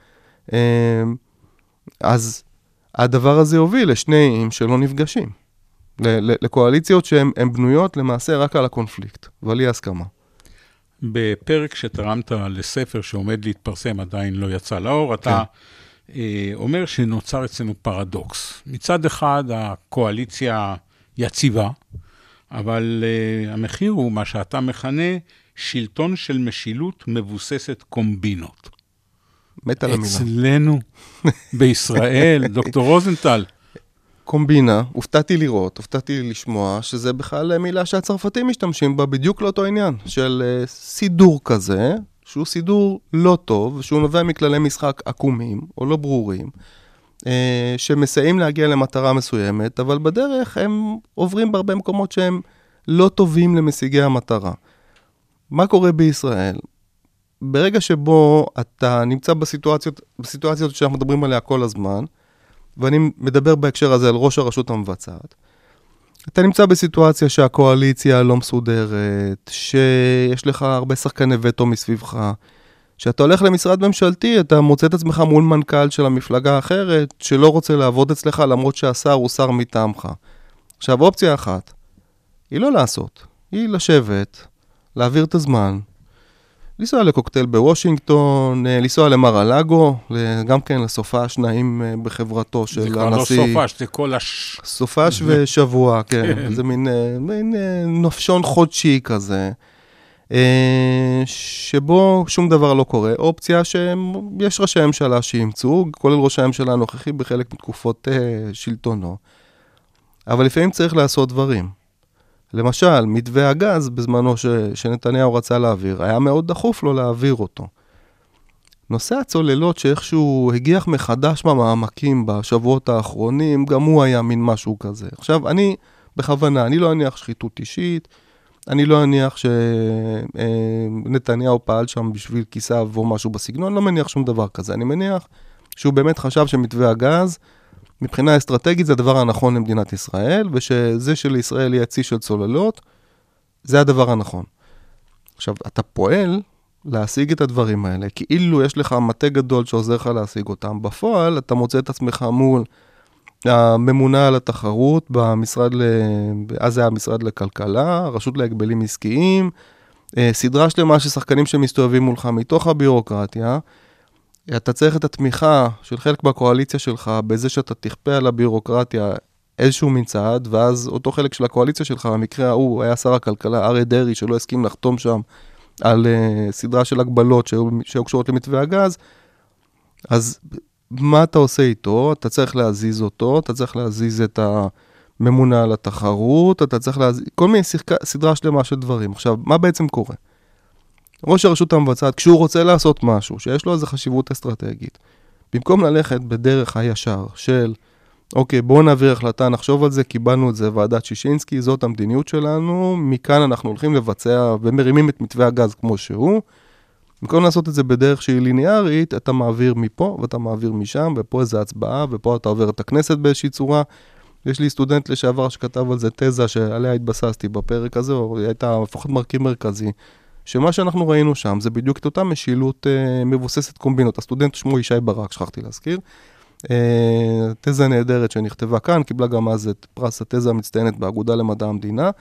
אז הדבר הזה הוביל לשניים שלא נפגשים. לקואליציות שהן בנויות למעשה רק על הקונפליקט, אבל היא הסכמה. בפרק שתרמת לספר שעומד להתפרסם, עדיין לא יצא לאור, אתה אומר שנוצר אצלנו פרדוקס. מצד אחד, הקואליציה יציבה, אבל המחיר הוא מה שאתה מכנה שלטון של משילות מבוססת קומבינות. מת על המילה. אצלנו, בישראל, דוקטור רוזנטל. קומבינה, הופתעתי לראות, הופתעתי לשמוע, שזה בכלל מילה שהצרפתים משתמשים בה בדיוק לאותו עניין, של סידור כזה, שהוא סידור לא טוב, שהוא נובע מכללי משחק עקומים, או לא ברורים, שמסייעים להגיע למטרה מסוימת, אבל בדרך הם עוברים בהרבה מקומות שהם לא טובים למשיגי המטרה. מה קורה בישראל? ברגע שבו אתה נמצא בסיטואציות, בסיטואציות שאנחנו מדברים עליה כל הזמן, ואני מדבר בהקשר הזה על ראש הרשות המבצעת, אתה נמצא בסיטואציה שהקואליציה לא מסודרת, שיש לך הרבה שחקני וטו מסביבך, שאתה הולך למשרד ממשלתי, אתה מוצא את עצמך מול מנכ"ל של המפלגה האחרת, שלא רוצה לעבוד אצלך, למרות שהשר הוא שר מטעמך. עכשיו, אופציה אחת, היא לא לעשות, היא לשבת, להעביר את הזמן, לנסוע לקוקטייל בוושינגטון, לנסוע למר-הלאגו, גם כן לסופה שניים בחברתו של הנשיא. זה כבר לא סופש, זה כל הש... סופש ושבוע, כן. זה מין, מין נופשון חודשי כזה, שבו שום דבר לא קורה. אופציה שיש ראשי הממשלה שימצאו, כולל ראשי הממשלה הנוכחי בחלק מתקופות שלטונו. אבל לפעמים צריך לעשות דברים. למשל, מתווה הגז בזמנו ש... שנתניהו רצה להעביר, היה מאוד דחוף לו להעביר אותו. נושא הצוללות שאיכשהו הגיח מחדש מהמעמקים בשבועות האחרונים, גם הוא היה מין משהו כזה. עכשיו, אני בכוונה, אני לא אניח שחיתות אישית, אני לא אניח שנתניהו פעל שם בשביל כיסאיו או משהו בסגנון, לא מניח שום דבר כזה. אני מניח שהוא באמת חשב שמתווה הגז, מבחינה אסטרטגית זה הדבר הנכון למדינת ישראל, ושזה שלישראל יהיה צי של צוללות, זה הדבר הנכון. עכשיו, אתה פועל להשיג את הדברים האלה, כאילו יש לך מטה גדול שעוזר לך להשיג אותם. בפועל, אתה מוצא את עצמך מול הממונה על התחרות, במשרד, ל... אז זה היה המשרד לכלכלה, הרשות להגבלים עסקיים, סדרה שלמה של שחקנים שמסתובבים מולך מתוך הבירוקרטיה, אתה צריך את התמיכה של חלק בקואליציה שלך, בזה שאתה תכפה על הבירוקרטיה איזשהו מצעד, ואז אותו חלק של הקואליציה שלך, במקרה ההוא, היה שר הכלכלה, אריה דרעי, שלא הסכים לחתום שם על uh, סדרה של הגבלות שהיו קשורות למתווה הגז, אז מה אתה עושה איתו? אתה צריך להזיז אותו, אתה צריך להזיז את הממונה על התחרות, אתה צריך להזיז, כל מיני סדרה שלמה של דברים. עכשיו, מה בעצם קורה? ראש הרשות המבצעת, כשהוא רוצה לעשות משהו, שיש לו איזו חשיבות אסטרטגית, במקום ללכת בדרך הישר של, אוקיי, בואו נעביר החלטה, נחשוב על זה, קיבלנו את זה, ועדת שישינסקי, זאת המדיניות שלנו, מכאן אנחנו הולכים לבצע ומרימים את מתווה הגז כמו שהוא, במקום לעשות את זה בדרך שהיא ליניארית, אתה מעביר מפה ואתה מעביר משם, ופה איזו הצבעה, ופה אתה עובר את הכנסת באיזושהי צורה. יש לי סטודנט לשעבר שכתב על זה תזה שעליה התבססתי בפרק הזה, או הייתה לפחות מרכיב מרכזי, שמה שאנחנו ראינו שם זה בדיוק את אותה משילות אה, מבוססת קומבינות. הסטודנט שמו ישי ברק, שכחתי להזכיר. אה, תזה נהדרת שנכתבה כאן, קיבלה גם אז את פרס התזה המצטיינת באגודה למדע המדינה.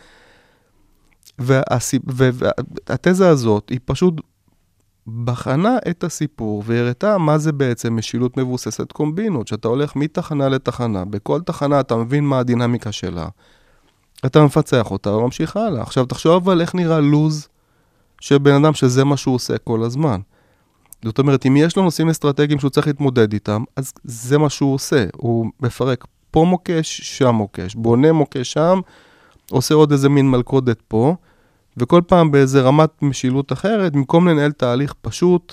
והסיב... והתזה הזאת היא פשוט בחנה את הסיפור והראתה מה זה בעצם משילות מבוססת קומבינות, שאתה הולך מתחנה לתחנה, בכל תחנה אתה מבין מה הדינמיקה שלה, אתה מפצח אותה וממשיך הלאה. עכשיו תחשוב על איך נראה לוז של בן אדם שזה מה שהוא עושה כל הזמן. זאת אומרת, אם יש לו נושאים אסטרטגיים שהוא צריך להתמודד איתם, אז זה מה שהוא עושה. הוא מפרק פה מוקש, שם מוקש, בונה מוקש שם, עושה עוד איזה מין מלכודת פה, וכל פעם באיזה רמת משילות אחרת, במקום לנהל תהליך פשוט,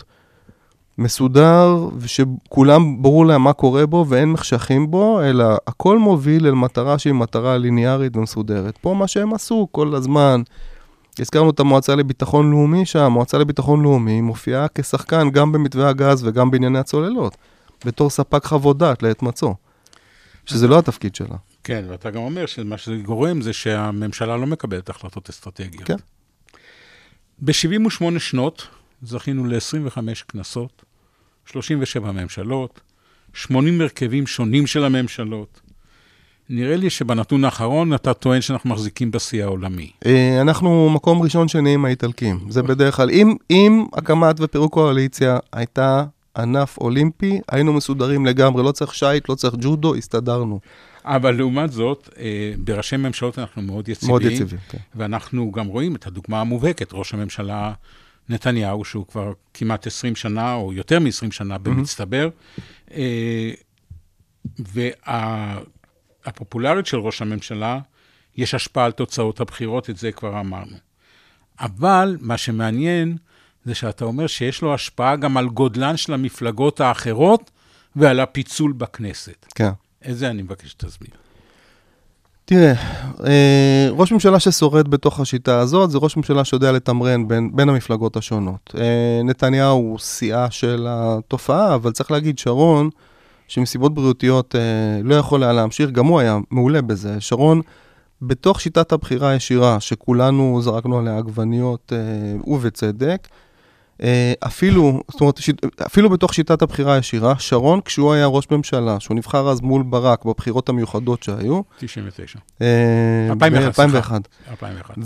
מסודר, ושכולם ברור להם מה קורה בו, ואין מחשכים בו, אלא הכל מוביל אל מטרה שהיא מטרה ליניארית ומסודרת. פה מה שהם עשו כל הזמן, הזכרנו את המועצה לביטחון לאומי שם, המועצה לביטחון לאומי מופיעה כשחקן גם במתווה הגז וגם בענייני הצוללות, בתור ספק חוות דעת לעת מצוא. שזה לא התפקיד שלה. כן, ואתה גם אומר שמה שזה גורם זה שהממשלה לא מקבלת החלטות אסטרטגיות. כן. ב-שבעים ושמונה שנות זכינו ל-עשרים וחמש כנסות, שלושים ושבע ממשלות, שמונים מרכבים שונים של הממשלות. נראה לי שבנתון האחרון אתה טוען שאנחנו מחזיקים בשיא העולמי. אנחנו מקום ראשון שני עם האיטלקים. זה בדרך כלל, אם, אם הקמת ופירוק קואליציה הייתה ענף אולימפי, היינו מסודרים לגמרי, לא צריך שייט, לא צריך ג'ודו, הסתדרנו. אבל לעומת זאת, בראשי ממשלות אנחנו מאוד יציבים. מאוד יציבים, כן. ואנחנו גם רואים את הדוגמה המובהקת, ראש הממשלה נתניהו, שהוא כבר כמעט עשרים שנה, או יותר מ-עשרים שנה במצטבר, והפופולרית של ראש הממשלה, יש השפעה על תוצאות הבחירות, את זה כבר אמרנו. אבל מה שמעניין, זה שאתה אומר שיש לו השפעה גם על גודלן של המפלגות האחרות, ועל הפיצול בכנסת. כן. איזה אני מבקש שתסביר. תראה, ראש ממשלה ששורד בתוך השיטה הזאת, זה ראש ממשלה שיודע לתמרן בין, בין המפלגות השונות. נתניהו הוא שיאה של התופעה, אבל צריך להגיד שרון, שמסיבות בריאותיות לא יכול היה להמשיך, גם הוא היה מעולה בזה. שרון, בתוך שיטת הבחירה הישירה, שכולנו זרקנו עליה עגבניות ובצדק, אפילו, זאת אומרת, אפילו בתוך שיטת הבחירה הישירה, שרון, כשהוא היה ראש ממשלה, שהוא נבחר אז מול ברק בבחירות המיוחדות שהיו, תשעים ותשע. אלפיים ואחת. אלפיים ואחת.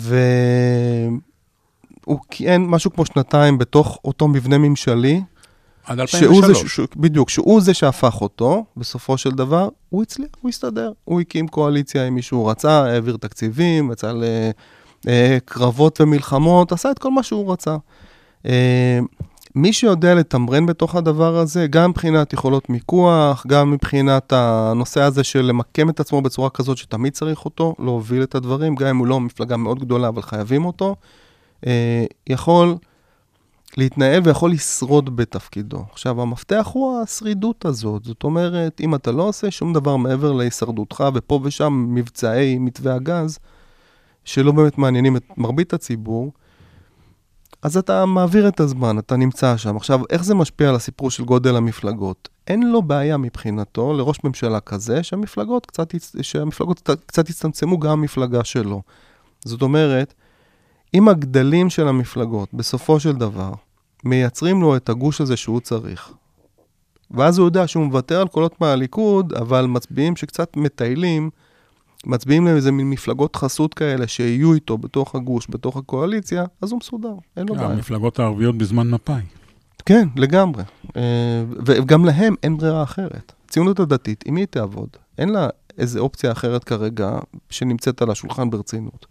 והוא כיהן משהו כמו שנתיים בתוך אותו מבנה ממשלי, עד אלפיים ושלוש. בדיוק, שהוא זה שהפך אותו, בסופו של דבר, הוא הצליח, הוא הסתדר. הוא הקים קואליציה עם מישהו רצה, העביר תקציבים, יצא לקרבות ומלחמות, עשה את כל מה שהוא רצה. מי שיודע לתמרן בתוך הדבר הזה, גם מבחינת יכולות מיקוח, גם מבחינת הנושא הזה של למקם את עצמו בצורה כזאת שתמיד צריך אותו, להוביל את הדברים, גם אם הוא לא מפלגה מאוד גדולה, אבל חייבים אותו, יכול להתנהל ויכול לשרוד בתפקידו. עכשיו, המפתח הוא השרידות הזאת. זאת אומרת, אם אתה לא עושה שום דבר מעבר להישרדותך, ופה ושם מבצעי מתווה הגז, שלא באמת מעניינים את מרבית הציבור, אז אתה מעביר את הזמן, אתה נמצא שם. עכשיו, איך זה משפיע על הסיפור של גודל המפלגות? אין לו בעיה מבחינתו לראש ממשלה כזה, שהמפלגות קצת, שהמפלגות קצת יצטמצמו גם המפלגה שלו. זאת אומרת, אם הגדלים של המפלגות, בסופו של דבר, מייצרים לו את הגוש הזה שהוא צריך, ואז הוא יודע שהוא מוותר על קולות מהליכוד, אבל מצביעים שקצת מטיילים, מצביעים להם איזה מין מפלגות חסות כאלה, שיהיו איתו בתוך הגוש, בתוך הקואליציה, אז הוא מסודר, אין לו בעיה. המפלגות הערביות בזמן מפאי. כן, לגמרי. וגם להם אין ברירה אחרת. ציונות הדתית, אם היא תעבוד, אין לה איזו אופציה אחרת כרגע, שנמצאת על השולחן ברצינות.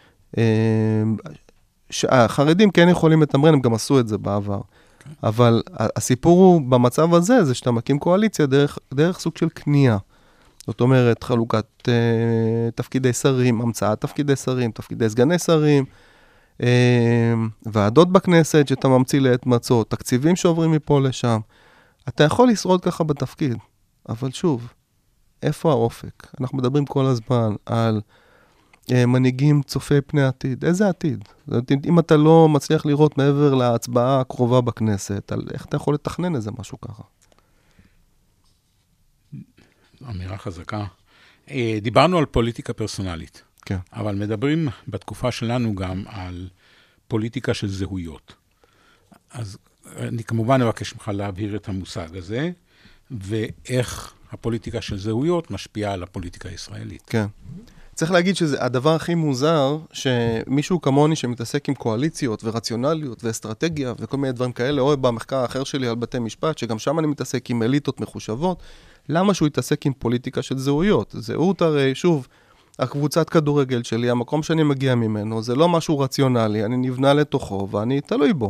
החרדים כן יכולים לתמרן, הם גם עשו את זה בעבר. אבל הסיפור הוא במצב הזה, זה שאתה מקים קואליציה דרך, דרך סוג של קנייה. זאת אומרת, חלוקת uh, תפקידי שרים, המצאת תפקידי שרים, תפקידי סגני שרים, uh, ועדות בכנסת שאתה ממציא לעת מצות, תקציבים שעוברים מפה לשם. אתה יכול לשרוד ככה בתפקיד, אבל שוב, איפה האופק? אנחנו מדברים כל הזמן על uh, מנהיגים צופי פני עתיד. איזה עתיד? אם אתה לא מצליח לראות מעבר להצבעה הקרובה בכנסת, על איך אתה יכול לתכנן איזה משהו ככה? אמירה חזקה. דיברנו על פוליטיקה פרסונלית, כן. אבל מדברים בתקופה שלנו גם על פוליטיקה של זהויות. אז אני כמובן אבקש ממך להבהיר את המושג הזה, ואיך הפוליטיקה של זהויות משפיעה על הפוליטיקה הישראלית. כן. צריך להגיד שזה הדבר הכי מוזר, שמישהו כמוני שמתעסק עם קואליציות ורציונליות ואסטרטגיה וכל מיני דברים כאלה, או במחקר האחר שלי על בתי משפט, שגם שם אני מתעסק עם אליטות מחושבות, למה שהוא יתעסק עם פוליטיקה של זהויות? זהות הרי, שוב, הקבוצת כדורגל שלי, המקום שאני מגיע ממנו, זה לא משהו רציונלי, אני נבנה לתוכו ואני תלוי בו.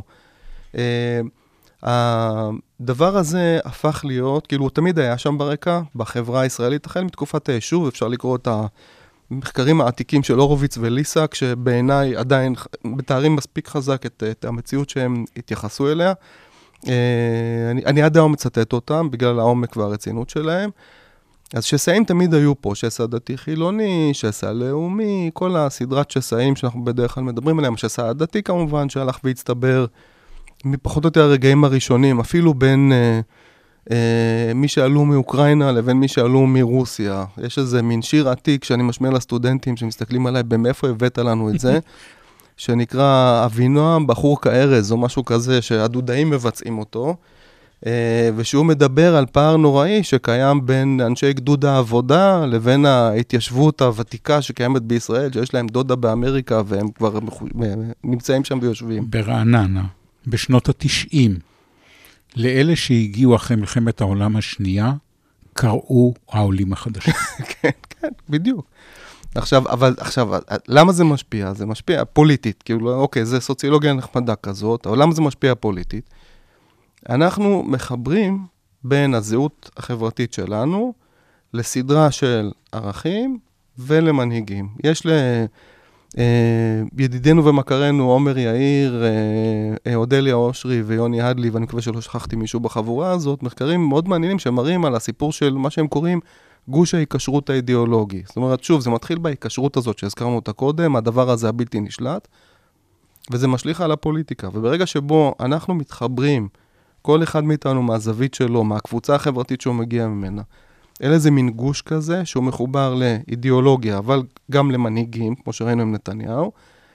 הדבר הזה הפך להיות, כאילו הוא תמיד היה שם ברקע, בחברה הישראלית, החל מתקופת היישוב, אפשר לקרוא את המחקרים העתיקים של אורוביץ וליסק, שבעיניי עדיין מתארים מספיק חזק את, את המציאות שהם התייחסו אליה. אני, אני עד היום מצטט אותם, בגלל העומק והרצינות שלהם. אז שסעים תמיד היו פה, שסע דתי חילוני, שסע לאומי, כל הסדרת שסעים שאנחנו בדרך כלל מדברים עליהם, שסע הדתי כמובן, שהלך והצטבר מפחות או יותר הרגעים הראשונים, אפילו בין, מי שעלו מאוקראינה לבין מי שעלו מרוסיה. יש איזה מין שיר עתיק שאני משמיע לסטודנטים שמסתכלים עליי, במאיפה הבאת לנו את זה, שנקרא אבינועם בחור כארז, או משהו כזה, שהדודאים מבצעים אותו, ושהוא מדבר על פער נוראי שקיים בין אנשי גדוד העבודה לבין ההתיישבות הוותיקה שקיימת בישראל, שיש להם דודה באמריקה והם כבר נמצאים שם ויושבים. ברעננה, בשנות התשעים, לאלה שהגיעו אחרי מלחמת העולם השנייה, קראו העולים החדשים. כן, כן, בדיוק. עכשיו, אבל עכשיו, למה זה משפיע? זה משפיע פוליטית, כאילו, אוקיי, זה סוציולוגיה נחמדה כזאת, אבל למה זה משפיע פוליטית? אנחנו מחברים בין הזהות החברתית שלנו לסדרה של ערכים ולמנהיגים. יש לידידינו ומכרנו עומר יאיר, אודליה אושרי ויוני הדלי, ואני מקווה שלא שכחתי מישהו בחבורה הזאת, מחקרים מאוד מעניינים שמראים על הסיפור של מה שהם קוראים גוש ההיקשרות האידיאולוגי. זאת אומרת, שוב, זה מתחיל בהיקשרות הזאת שהזכרנו אותה קודם, הדבר הזה הבלתי נשלט, וזה משליך על הפוליטיקה. וברגע שבו אנחנו מתחברים, כל אחד מאיתנו מהזווית שלו, מהקבוצה החברתית שהוא מגיע ממנה, אלה איזה מין גוש כזה שהוא מחובר לאידיאולוגיה, אבל גם למנהיגים, כמו שראינו עם נתניהו.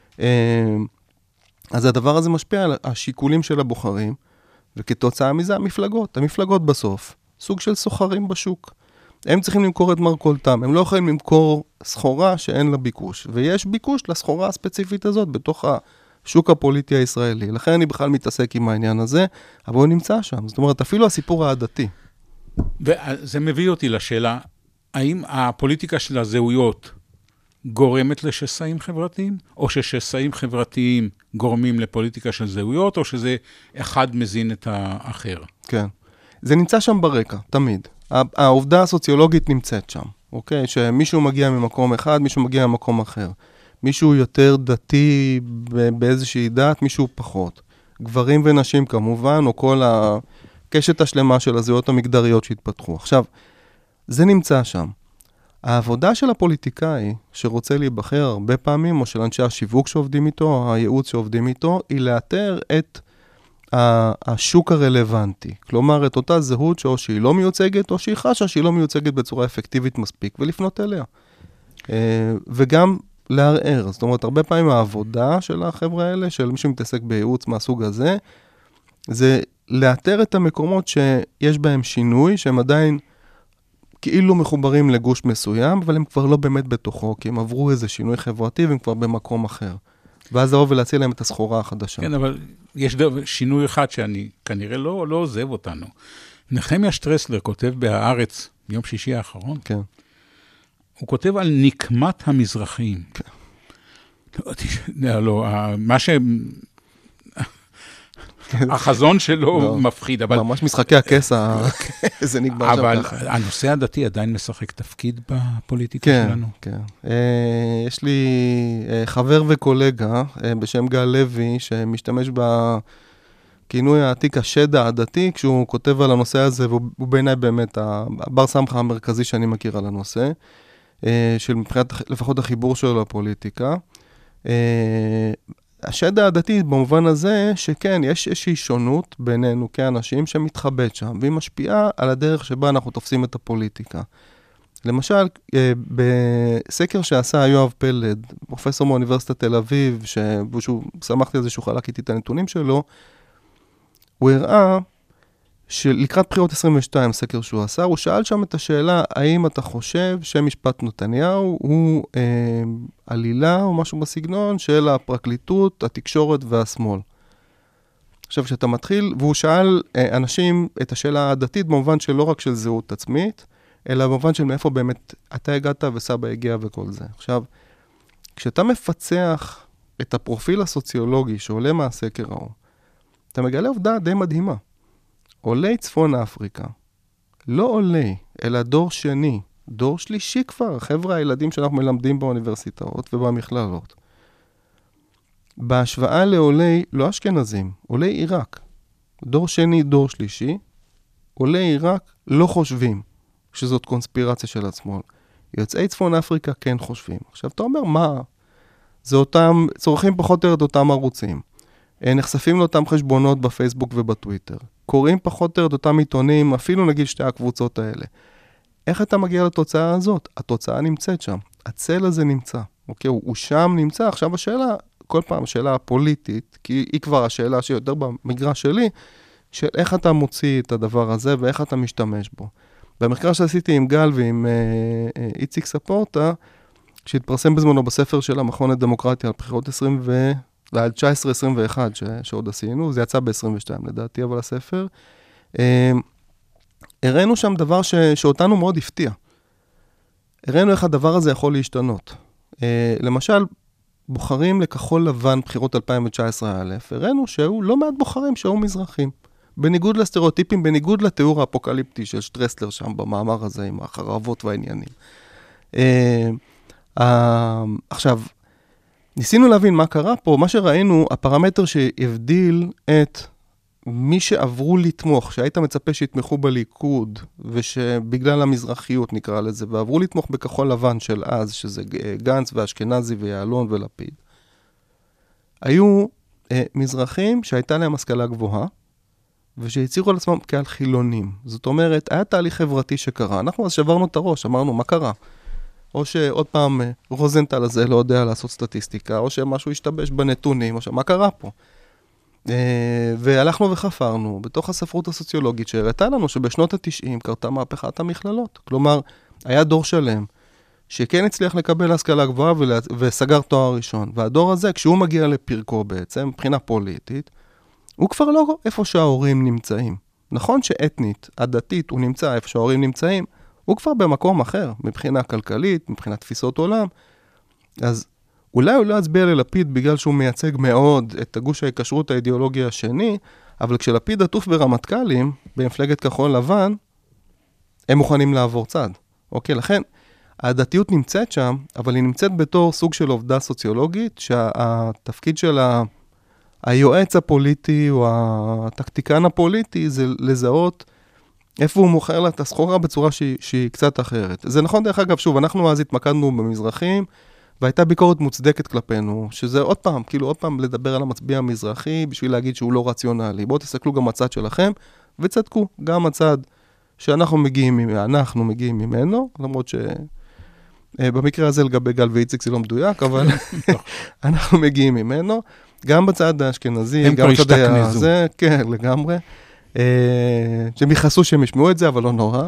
אז הדבר הזה משפיע על השיקולים של הבוחרים, וכתוצאה מזה המפלגות. המפלגות בסוף, סוג של סוחרים בשוק. הם צריכים למכור את מרכולתם, הם לא יכולים למכור סחורה שאין לה ביקוש, ויש ביקוש לסחורה הספציפית הזאת בתוך השוק הפוליטי הישראלי. לכן אני בכלל מתעסק עם העניין הזה, אבל הוא נמצא שם. זאת אומרת, אפילו הסיפור העדתי. וזה מביא אותי לשאלה, האם הפוליטיקה של הזהויות גורמת לשסעים חברתיים, או ששסעים חברתיים גורמים לפוליטיקה של זהויות, או שזה אחד מזין את האחר? כן. זה נמצא שם ברקע, תמיד. העובדה הסוציולוגית נמצאת שם, אוקיי? שמישהו מגיע ממקום אחד, מישהו מגיע ממקום אחר. מישהו יותר דתי באיזושהי דת, מישהו פחות. גברים ונשים כמובן, או כל הקשת השלמה של הזהויות המגדריות שהתפתחו. עכשיו, זה נמצא שם. העבודה של הפוליטיקאי שרוצה להיבחר הרבה פעמים, או של אנשי השיווק שעובדים איתו, הייעוץ שעובדים איתו, היא לאתר את השוק הרלוונטי. כלומר, את אותה זהות שאו שהיא לא מיוצגת, או שהיא חשה שהיא לא מיוצגת בצורה אפקטיבית מספיק, ולפנות אליה. וגם לערער. זאת אומרת, הרבה פעמים העבודה של החבר'ה האלה, של מי שמתעסק בייעוץ מהסוג הזה, זה לאתר את המקומות שיש בהם שינוי, שהם עדיין כאילו מחוברים לגוש מסוים, אבל הם כבר לא באמת בתוכו, כי הם עברו איזה שינוי חברתי, והם כבר במקום אחר. ואז לבוא ולהציע להם את הסחורה החדשה. כן, אבל יש שינוי אחד שאני כנראה לא, לא עוזב אותנו. נחמיה שטרסלר כותב בהארץ, ביום שישי האחרון, כן. הוא כותב על נקמת המזרחים. כן. לא, לא, מה ש... החזון שלו מפחיד, אבל... ממש משחקי הכס, זה נגמר שם ככה. אבל הנושא הדתי עדיין משחק תפקיד בפוליטיקה שלנו. כן, כן. יש לי חבר וקולגה בשם גל לוי, שמשתמש בכינוי העתיק השד העדתי, כשהוא כותב על הנושא הזה, והוא בעיניי באמת הבר סמכה המרכזי שאני מכיר על הנושא, של מבחינת לפחות החיבור שלו לפוליטיקה. השד העדתי במובן הזה שכן, יש איזושהי שונות בינינו כאנשים שמתחבאת שם, והיא משפיעה על הדרך שבה אנחנו תופסים את הפוליטיקה. למשל, בסקר שעשה יואב פלד, פרופסור מאוניברסיטת תל אביב, שהוא שמחתי על זה שהוא חלק איתי את הנתונים שלו, הוא הראה שלקראת בחירות עשרים ושתיים, סקר שהוא עשה, הוא שאל שם את השאלה, האם אתה חושב שמשפט נתניהו הוא אה, עלילה או משהו בסגנון של הפרקליטות, התקשורת והשמאל. עכשיו, כשאתה מתחיל, והוא שאל אה, אנשים את השאלה הדתית, במובן של לא רק של זהות עצמית, אלא במובן של מאיפה באמת אתה הגעת וסבא הגיע וכל זה. עכשיו, כשאתה מפצח את הפרופיל הסוציולוגי שעולה מהסקר ההוא, אתה מגלה עובדה די מדהימה. עולי צפון אפריקה, לא עולי, אלא דור שני, דור שלישי כבר, חבר'ה הילדים שאנחנו מלמדים באוניברסיטאות ובמכללות. בהשוואה לעולי, לא אשכנזים, עולי עיראק, דור שני, דור שלישי, עולי עיראק לא חושבים שזאת קונספירציה של השמאל. יוצאי צפון אפריקה כן חושבים. עכשיו אתה אומר, מה? זה אותם, צורכים פחות או יותר את אותם ערוצים. נחשפים לאותם חשבונות בפייסבוק ובטוויטר. קוראים פחות או יותר את אותם עיתונים, אפילו נגיד שתי הקבוצות האלה. איך אתה מגיע לתוצאה הזאת? התוצאה נמצאת שם. הצל הזה נמצא. אוקיי? הוא, הוא שם נמצא. עכשיו השאלה, כל פעם השאלה הפוליטית, כי היא כבר השאלה שיותר במגרש שלי, של איך אתה מוציא את הדבר הזה ואיך אתה משתמש בו. במחקר שעשיתי עם גל ועם אה, אה, איציק ספורטה, שהתפרסם בזמנו בספר של המכון לדמוקרטיה על בחירות עשרים ו... ל-תשע עשרה עשרים ואחת ש... שעוד עשינו, זה יצא ב-עשרים ושתיים לדעתי, אבל הספר. אה, הראינו שם דבר ש... שאותנו מאוד הפתיע. הראינו איך הדבר הזה יכול להשתנות. אה, למשל, בוחרים לכחול לבן בחירות אלפיים תשע עשרה א', הראינו שהוא לא מעט בוחרים שהיו מזרחים. בניגוד לסטריאוטיפים, בניגוד לתיאור האפוקליפטי של שטרסלר שם במאמר הזה עם החרבות והעניינים. אה, אה, עכשיו, ניסינו להבין מה קרה פה, מה שראינו, הפרמטר שהבדיל את מי שעברו לתמוך, שהיית מצפה שיתמכו בליכוד, ושבגלל המזרחיות נקרא לזה, ועברו לתמוך בכחול לבן של אז, שזה גנץ ואשכנזי ויעלון ולפיד, היו אה, מזרחים שהייתה להם השכלה גבוהה, ושהצהירו על עצמם כעל חילונים. זאת אומרת, היה תהליך חברתי שקרה. אנחנו אז שברנו את הראש, אמרנו, מה קרה? או שעוד פעם רוזנטל הזה לא יודע לעשות סטטיסטיקה, או שמשהו השתבש בנתונים, או שמה קרה פה? והלכנו וחפרנו בתוך הספרות הסוציולוגית שהראתה לנו שבשנות ה-תשעים קרתה מהפכת המכללות. כלומר, היה דור שלם שכן הצליח לקבל השכלה גבוהה וסגר תואר ראשון. והדור הזה, כשהוא מגיע לפרקו בעצם, מבחינה פוליטית, הוא כבר לא איפה שההורים נמצאים. נכון שאתנית, עדתית, הוא נמצא איפה שההורים נמצאים, הוא כבר במקום אחר, מבחינה כלכלית, מבחינת תפיסות עולם. אז אולי הוא לא יצביע ללפיד בגלל שהוא מייצג מאוד את הגוש ההיקשרות האידיאולוגי השני, אבל כשלפיד עטוף ברמטכ"לים, במפלגת כחול לבן, הם מוכנים לעבור צד. אוקיי, לכן, העדתיות נמצאת שם, אבל היא נמצאת בתור סוג של עובדה סוציולוגית, שהתפקיד של ה... היועץ הפוליטי או הטקטיקן הפוליטי זה לזהות איפה הוא מוכר לה את הסחורה בצורה שהיא, שהיא קצת אחרת. זה נכון דרך אגב, שוב, אנחנו אז התמקדנו במזרחים, והייתה ביקורת מוצדקת כלפינו, שזה עוד פעם, כאילו עוד פעם לדבר על המצביע המזרחי, בשביל להגיד שהוא לא רציונלי. בואו תסתכלו גם הצד שלכם, וצדקו, גם הצד שאנחנו מגיעים, אנחנו מגיעים ממנו, למרות ש... במקרה הזה לגבי גל ואיציק זה לא מדויק, אבל אנחנו מגיעים ממנו. גם בצד האשכנזי, גם בצד הזה, כן, לגמרי. שהם יחסו שהם ישמעו את זה, אבל לא נורא.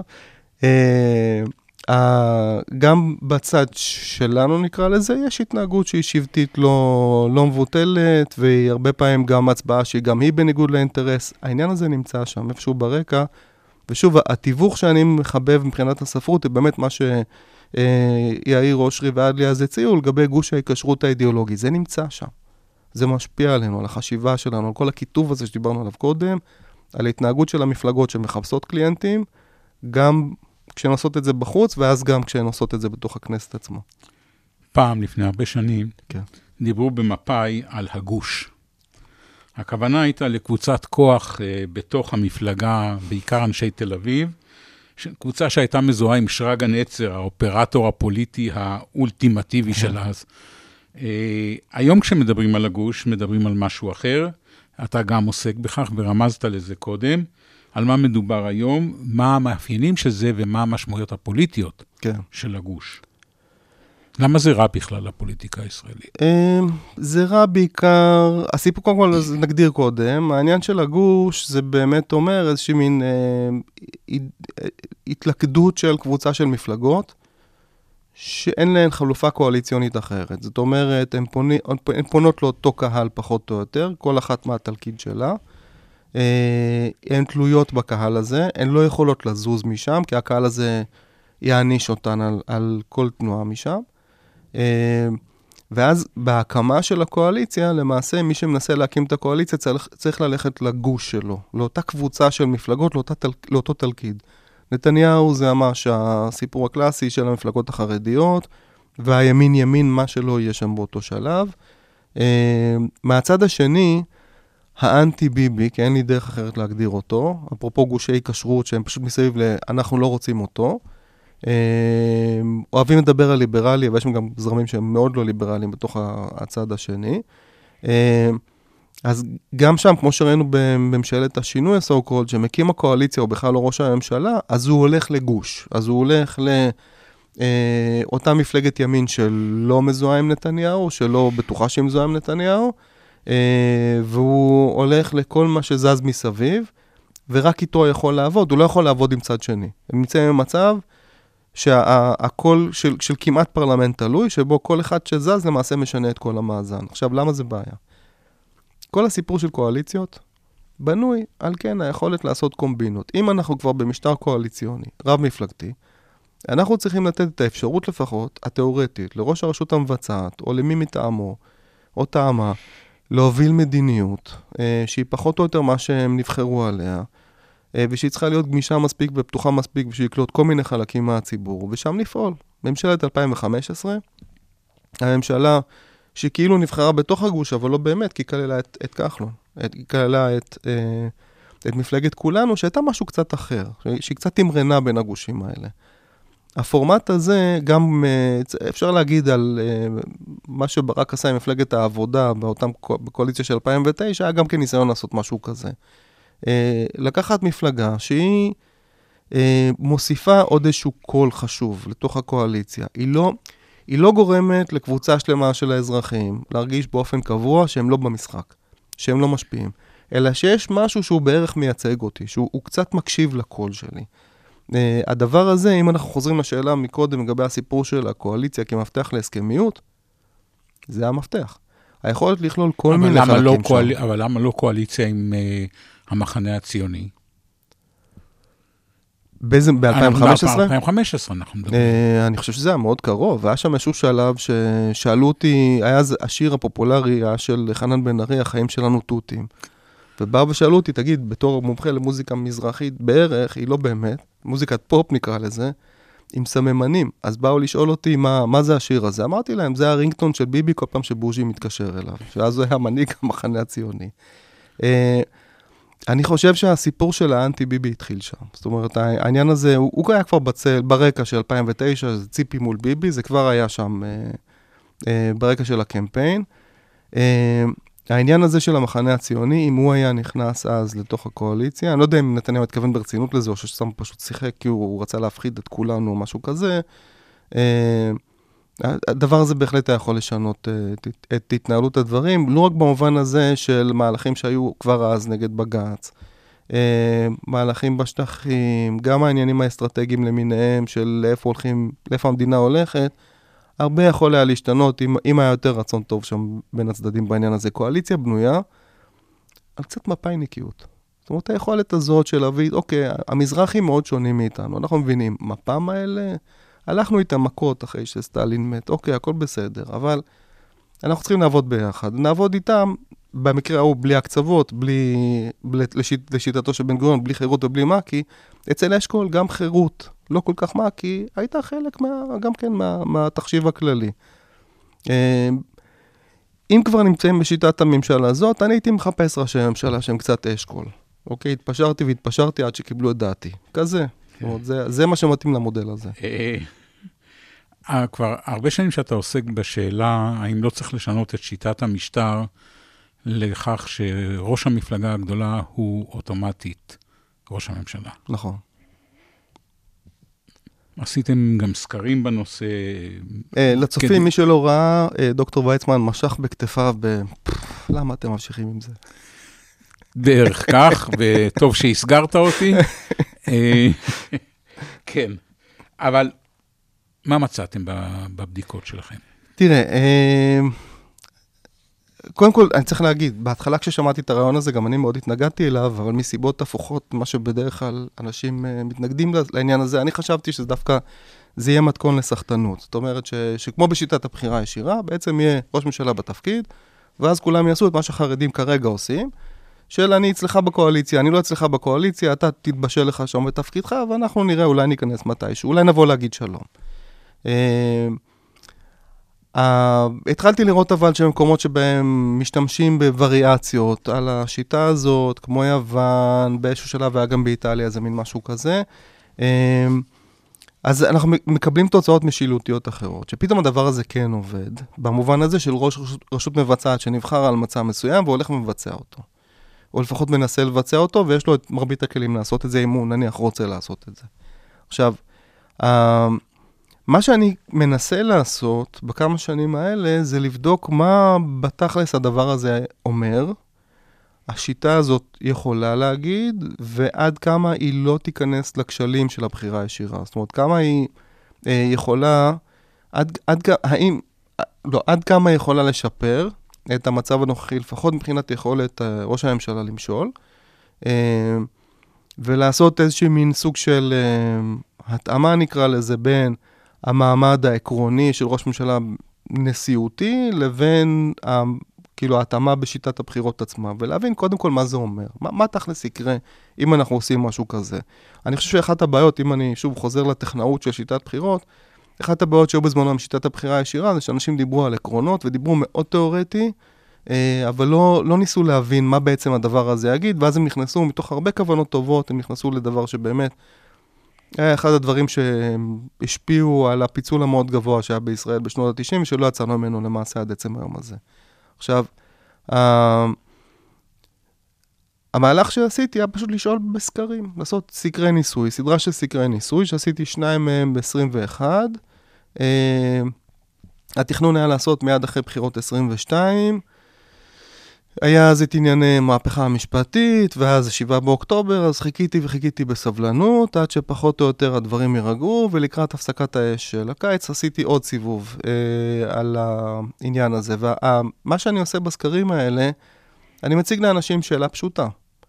גם בצד שלנו נקרא לזה, יש התנהגות שהיא שבטית לא, לא מבוטלת, והיא הרבה פעמים גם הצבעה שהיא גם היא בניגוד לאינטרס. העניין הזה נמצא שם, איפשהו ברקע. ושוב, התיווך שאני מחבב מבחינת הספרות, היא באמת מה שיאיר אושרי ועדלי אז הציעו, לגבי גוש ההיקשרות האידיאולוגי. זה נמצא שם. זה משפיע עלינו, על החשיבה שלנו, על כל הכיתוב הזה שדיברנו עליו קודם, על ההתנהגות של המפלגות שמחפשות קליינטים, גם כשהן עושות את זה בחוץ, ואז גם כשהן עושות את זה בתוך הכנסת עצמה. פעם, לפני הרבה שנים, כן. דיברו במפאי על הגוש. הכוונה הייתה לקבוצת כוח אה, בתוך המפלגה, בעיקר אנשי תל אביב, ש... קבוצה שהייתה מזוהה עם שרגא נצר, האופרטור הפוליטי האולטימטיבי של אז. אה, היום כשמדברים על הגוש, מדברים על משהו אחר, אתה גם עוסק בכך ורמזת לזה קודם, על מה מדובר היום, מה המאפיינים של זה ומה המשמעויות הפוליטיות כן. של הגוש. למה זה רע בכלל לפוליטיקה הישראלית? זה רע בעיקר, הסיפור קודם כל נגדיר קודם, העניין של הגוש זה באמת אומר איזושהי מין אה, התלכדות של קבוצה של מפלגות, שאין להן חלופה קואליציונית אחרת. זאת אומרת, הן, פוני, הן פונות לאותו קהל פחות או יותר, כל אחת מהתלכיד שלה, אה, הן תלויות בקהל הזה, הן לא יכולות לזוז משם, כי הקהל הזה יעניש אותן על, על כל תנועה משם. ואז בהקמה של הקואליציה, למעשה מי שמנסה להקים את הקואליציה צריך, צריך ללכת לגוש שלו, לאותה קבוצה של מפלגות, לאותה, לאותו תלכיד. נתניהו זה ממש הסיפור הקלאסי של המפלגות החרדיות, והימין ימין מה שלא יהיה שם באותו שלב. מהצד השני, האנטי ביבי, כי אין לי דרך אחרת להגדיר אותו, אפרופו גושי כשרות שהם פשוט מסביב ל"אנחנו לא רוצים אותו", אוהבים לדבר על ליברלי, ויש גם זרמים שהם מאוד לא ליברליים בתוך הצד השני. אז גם שם, כמו שראינו בממשלת השינוי הסו-קולד, שמקים הקואליציה או בכלל לא ראש הממשלה, אז הוא הולך לגוש. אז הוא הולך לאותה מפלגת ימין שלא מזוהה עם נתניהו, שלא בטוחה שהיא מזוהה עם נתניהו, והוא הולך לכל מה שזז מסביב, ורק איתו יכול לעבוד. הוא לא יכול לעבוד עם צד שני. הם נמצאים במצב שהקול של, של כמעט פרלמנט תלוי, שבו כל אחד שזז למעשה משנה את כל המאזן. עכשיו, למה זה בעיה? כל הסיפור של קואליציות בנוי על כן היכולת לעשות קומבינות. אם אנחנו כבר במשטר קואליציוני, רב מפלגתי, אנחנו צריכים לתת את האפשרות לפחות, התיאורטית, לראש הרשות המבצעת, או למי מטעמו, או טעמה, להוביל מדיניות, אה, שהיא פחות או יותר מה שהם נבחרו עליה, אה, ושהיא צריכה להיות גמישה מספיק ופתוחה מספיק, בשביל לקלוט כל מיני חלקים מהציבור, ושם לפעול. ממשלת אלפיים וחמש עשרה, הממשלה שכאילו נבחרה בתוך הגוש, אבל לא באמת, כי היא כללה את, את כחלון, היא כללה את, אה, את מפלגת כולנו, שהייתה משהו קצת אחר, שהיא קצת תמרנה בין הגושים האלה. הפורמט הזה, גם אפשר להגיד על מה שברק עשה עם מפלגת העבודה, באותם בקואליציה של אלפיים ותשע, היה גם כן ניסיון לעשות משהו כזה. לקחת מפלגה שהיא מוסיפה עוד איזשהו קול חשוב לתוך הקואליציה. היא לא, היא לא גורמת לקבוצה שלמה של האזרחים להרגיש באופן קבוע שהם לא במשחק, שהם לא משפיעים, אלא שיש משהו שהוא בערך מייצג אותי, שהוא קצת מקשיב לקול שלי. Uh, הדבר הזה, אם אנחנו חוזרים לשאלה מקודם לגבי הסיפור של הקואליציה כמפתח להסכמיות, זה המפתח. היכולת לכלול כל מיני חלקים לא שם. קואל... אבל למה לא קואליציה עם uh, המחנה הציוני? באיזה, ב-אלפיים וחמש עשרה? ב-אלפיים וחמש עשרה אנחנו מדברים. Uh, אני חושב שזה היה מאוד קרוב, והיה שם איזשהו שלב ששאלו אותי, היה השיר הפופולרי, היה של חנן בן ארי, החיים שלנו תותים. ובאו ושאלו אותי, תגיד, בתור מומחה למוזיקה מזרחית בערך, היא לא באמת, מוזיקת פופ נקרא לזה, עם סממנים. אז באו לשאול אותי, מה, מה זה השיר הזה? אמרתי להם, זה הרינגטון של ביבי כל פעם שבוז'י מתקשר אליו, שאז הוא היה מנהיג המחנה הציוני. אה, אני חושב שהסיפור של האנטי ביבי התחיל שם. זאת אומרת, העניין הזה, הוא, הוא היה כבר בצל, ברקע של אלפיים ותשע, זה ציפי מול ביבי, זה כבר היה שם אה, אה, ברקע של הקמפיין. אה, העניין הזה של המחנה הציוני, אם הוא היה נכנס אז לתוך הקואליציה, אני לא יודע אם נתניהו התכוון ברצינות לזה, או ששם פשוט שיחק, כי הוא, הוא רצה להפחיד את כולנו או משהו כזה, אה, הדבר הזה בהחלט היה יכול לשנות את, את, את התנהלות הדברים, לא רק במובן הזה של מהלכים שהיו כבר אז נגד בג"ץ, אה, מהלכים בשטחים, גם העניינים האסטרטגיים למיניהם של לאיפה הולכים, לאיפה המדינה הולכת, הרבה יכול היה להשתנות אם, אם היה יותר רצון טוב שם בין הצדדים בעניין הזה. קואליציה בנויה על קצת מפאיניקיות. זאת אומרת, היכולת הזאת של להביא, אוקיי, המזרחים מאוד שונים מאיתנו, אנחנו מבינים, מפ"ם האלה, הלכנו איתם מכות אחרי שסטלין מת, אוקיי, הכל בסדר, אבל אנחנו צריכים לעבוד ביחד. נעבוד איתם, במקרה ההוא, בלי הקצוות, בלי, בלי לשיט, לשיטתו של בן גוריון, בלי חירות ובלי מה, כי אצל אשכול גם חירות, לא כל כך מה, כי הייתה חלק מה, גם כן מה, מהתחשיב הכללי. אם כבר נמצאים בשיטת הממשלה הזאת, אני הייתי מחפש ראשי הממשלה שהם קצת אשכול. אוקיי, התפשרתי והתפשרתי עד שקיבלו את דעתי. כזה. זאת אומרת, זה, זה מה שמתאים למודל הזה. כבר הרבה שנים שאתה עוסק בשאלה, האם לא צריך לשנות את שיטת המשטר לכך שראש המפלגה הגדולה הוא אוטומטית ראש הממשלה. נכון. עשיתם גם סקרים בנושא. לצופים, מי שלא ראה, דוקטור ויצמן משך בכתפיו ב... למה אתם ממשיכים עם זה? דרך כך, וטוב שהסגרת אותי. כן, אבל מה מצאתם בבדיקות שלכם? תראה, קודם כל, אני צריך להגיד, בהתחלה כששמעתי את הרעיון הזה, גם אני מאוד התנגדתי אליו, אבל מסיבות הפוכות, מה שבדרך כלל אנשים מתנגדים לעניין הזה, אני חשבתי שזה דווקא, זה יהיה מתכון לסחטנות. זאת אומרת, ש, שכמו בשיטת הבחירה הישירה, בעצם יהיה ראש ממשלה בתפקיד, ואז כולם יעשו את מה שהחרדים כרגע עושים, של אני אצלך בקואליציה, אני לא אצלך בקואליציה, אתה תתבשל לך שם בתפקידך, ואנחנו נראה, אולי ניכנס מתישהו, אולי נבוא להגיד שלום. התחלתי לראות אבל שמקומות שבהם משתמשים בווריאציות על השיטה הזאת, כמו יוון, באיזשהו שלב היה גם באיטליה, זה מין משהו כזה. אז אנחנו מקבלים תוצאות משילותיות אחרות, שפתאום הדבר הזה כן עובד, במובן הזה של ראש רשות, רשות מבצעת שנבחר על מצע מסוים והולך ומבצע אותו. או לפחות מנסה לבצע אותו, ויש לו את מרבית הכלים לעשות את זה, אם הוא נניח רוצה לעשות את זה. עכשיו, מה שאני מנסה לעשות בכמה שנים האלה, זה לבדוק מה בתכלס הדבר הזה אומר, השיטה הזאת יכולה להגיד, ועד כמה היא לא תיכנס לכשלים של הבחירה הישירה. זאת אומרת, כמה היא אה, יכולה, עד, עד, האם, לא, עד כמה היא יכולה לשפר את המצב הנוכחי, לפחות מבחינת יכולת אה, ראש הממשלה למשול, אה, ולעשות איזושהי מין סוג של אה, התאמה נקרא לזה בין המעמד העקרוני של ראש ממשלה נשיאותי, לבין ה... כאילו ההתאמה בשיטת הבחירות עצמה, ולהבין קודם כל מה זה אומר, מה, מה תכלס יקרה אם אנחנו עושים משהו כזה. אני חושב שאחת הבעיות, אם אני שוב חוזר לטכנאות של שיטת בחירות, אחת הבעיות שהיו בזמנו עם שיטת הבחירה הישירה, זה שאנשים דיברו על עקרונות, ודיברו מאוד תיאורטי, אבל לא, לא ניסו להבין מה בעצם הדבר הזה יגיד, ואז הם נכנסו, מתוך הרבה כוונות טובות, הם נכנסו לדבר שבאמת, היה אחד הדברים שהשפיעו על הפיצול המאוד גבוה שהיה בישראל בשנות ה-תשעים, ושלא יצאנו ממנו למעשה עד עצם היום הזה. עכשיו, uh, המהלך שעשיתי היה פשוט לשאול בסקרים, לעשות סקרי ניסוי, סדרה של סקרי ניסוי, שעשיתי שניים מהם ב-עשרים ואחת. Uh, התכנון היה לעשות מיד אחרי בחירות עשרים ושתיים, היה אז את ענייני מהפכה המשפטית, ואז שבעה באוקטובר, אז חיכיתי וחיכיתי בסבלנות, עד שפחות או יותר הדברים ירגעו, ולקראת הפסקת האש של הקיץ, עשיתי עוד סיבוב אה, על העניין הזה. ומה שאני עושה בסקרים האלה, אני מציג לאנשים שאלה פשוטה.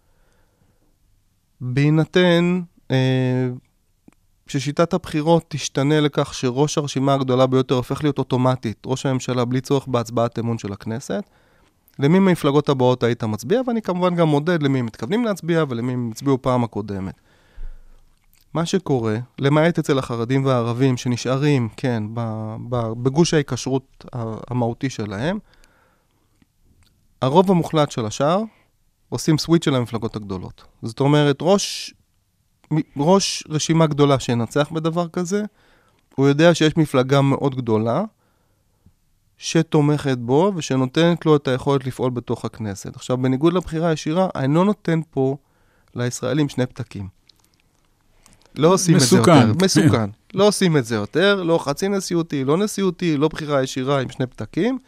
בהינתן אה, ששיטת הבחירות תשתנה לכך שראש הרשימה הגדולה ביותר הופך להיות אוטומטית, ראש הממשלה בלי צורך בהצבעת אמון של הכנסת, למי מהמפלגות הבאות היית מצביע, ואני כמובן גם מודד למי מתכוונים להצביע ולמי הם הצביעו פעם הקודמת. מה שקורה, למעט אצל החרדים והערבים שנשארים, כן, בגוש ההיקשרות המהותי שלהם, הרוב המוחלט של השאר עושים סוויץ' של המפלגות הגדולות. זאת אומרת, ראש, ראש רשימה גדולה שינצח בדבר כזה, הוא יודע שיש מפלגה מאוד גדולה, שתומכת בו ושנותנת לו את היכולת לפעול בתוך הכנסת. עכשיו, בניגוד לבחירה הישירה, אני לא נותן פה לישראלים שני פתקים. לא עושים מסוכן. את זה יותר. מסוכן. לא עושים את זה יותר, לא חצי נשיאותי, לא נשיאותי, לא בחירה ישירה עם שני פתקים.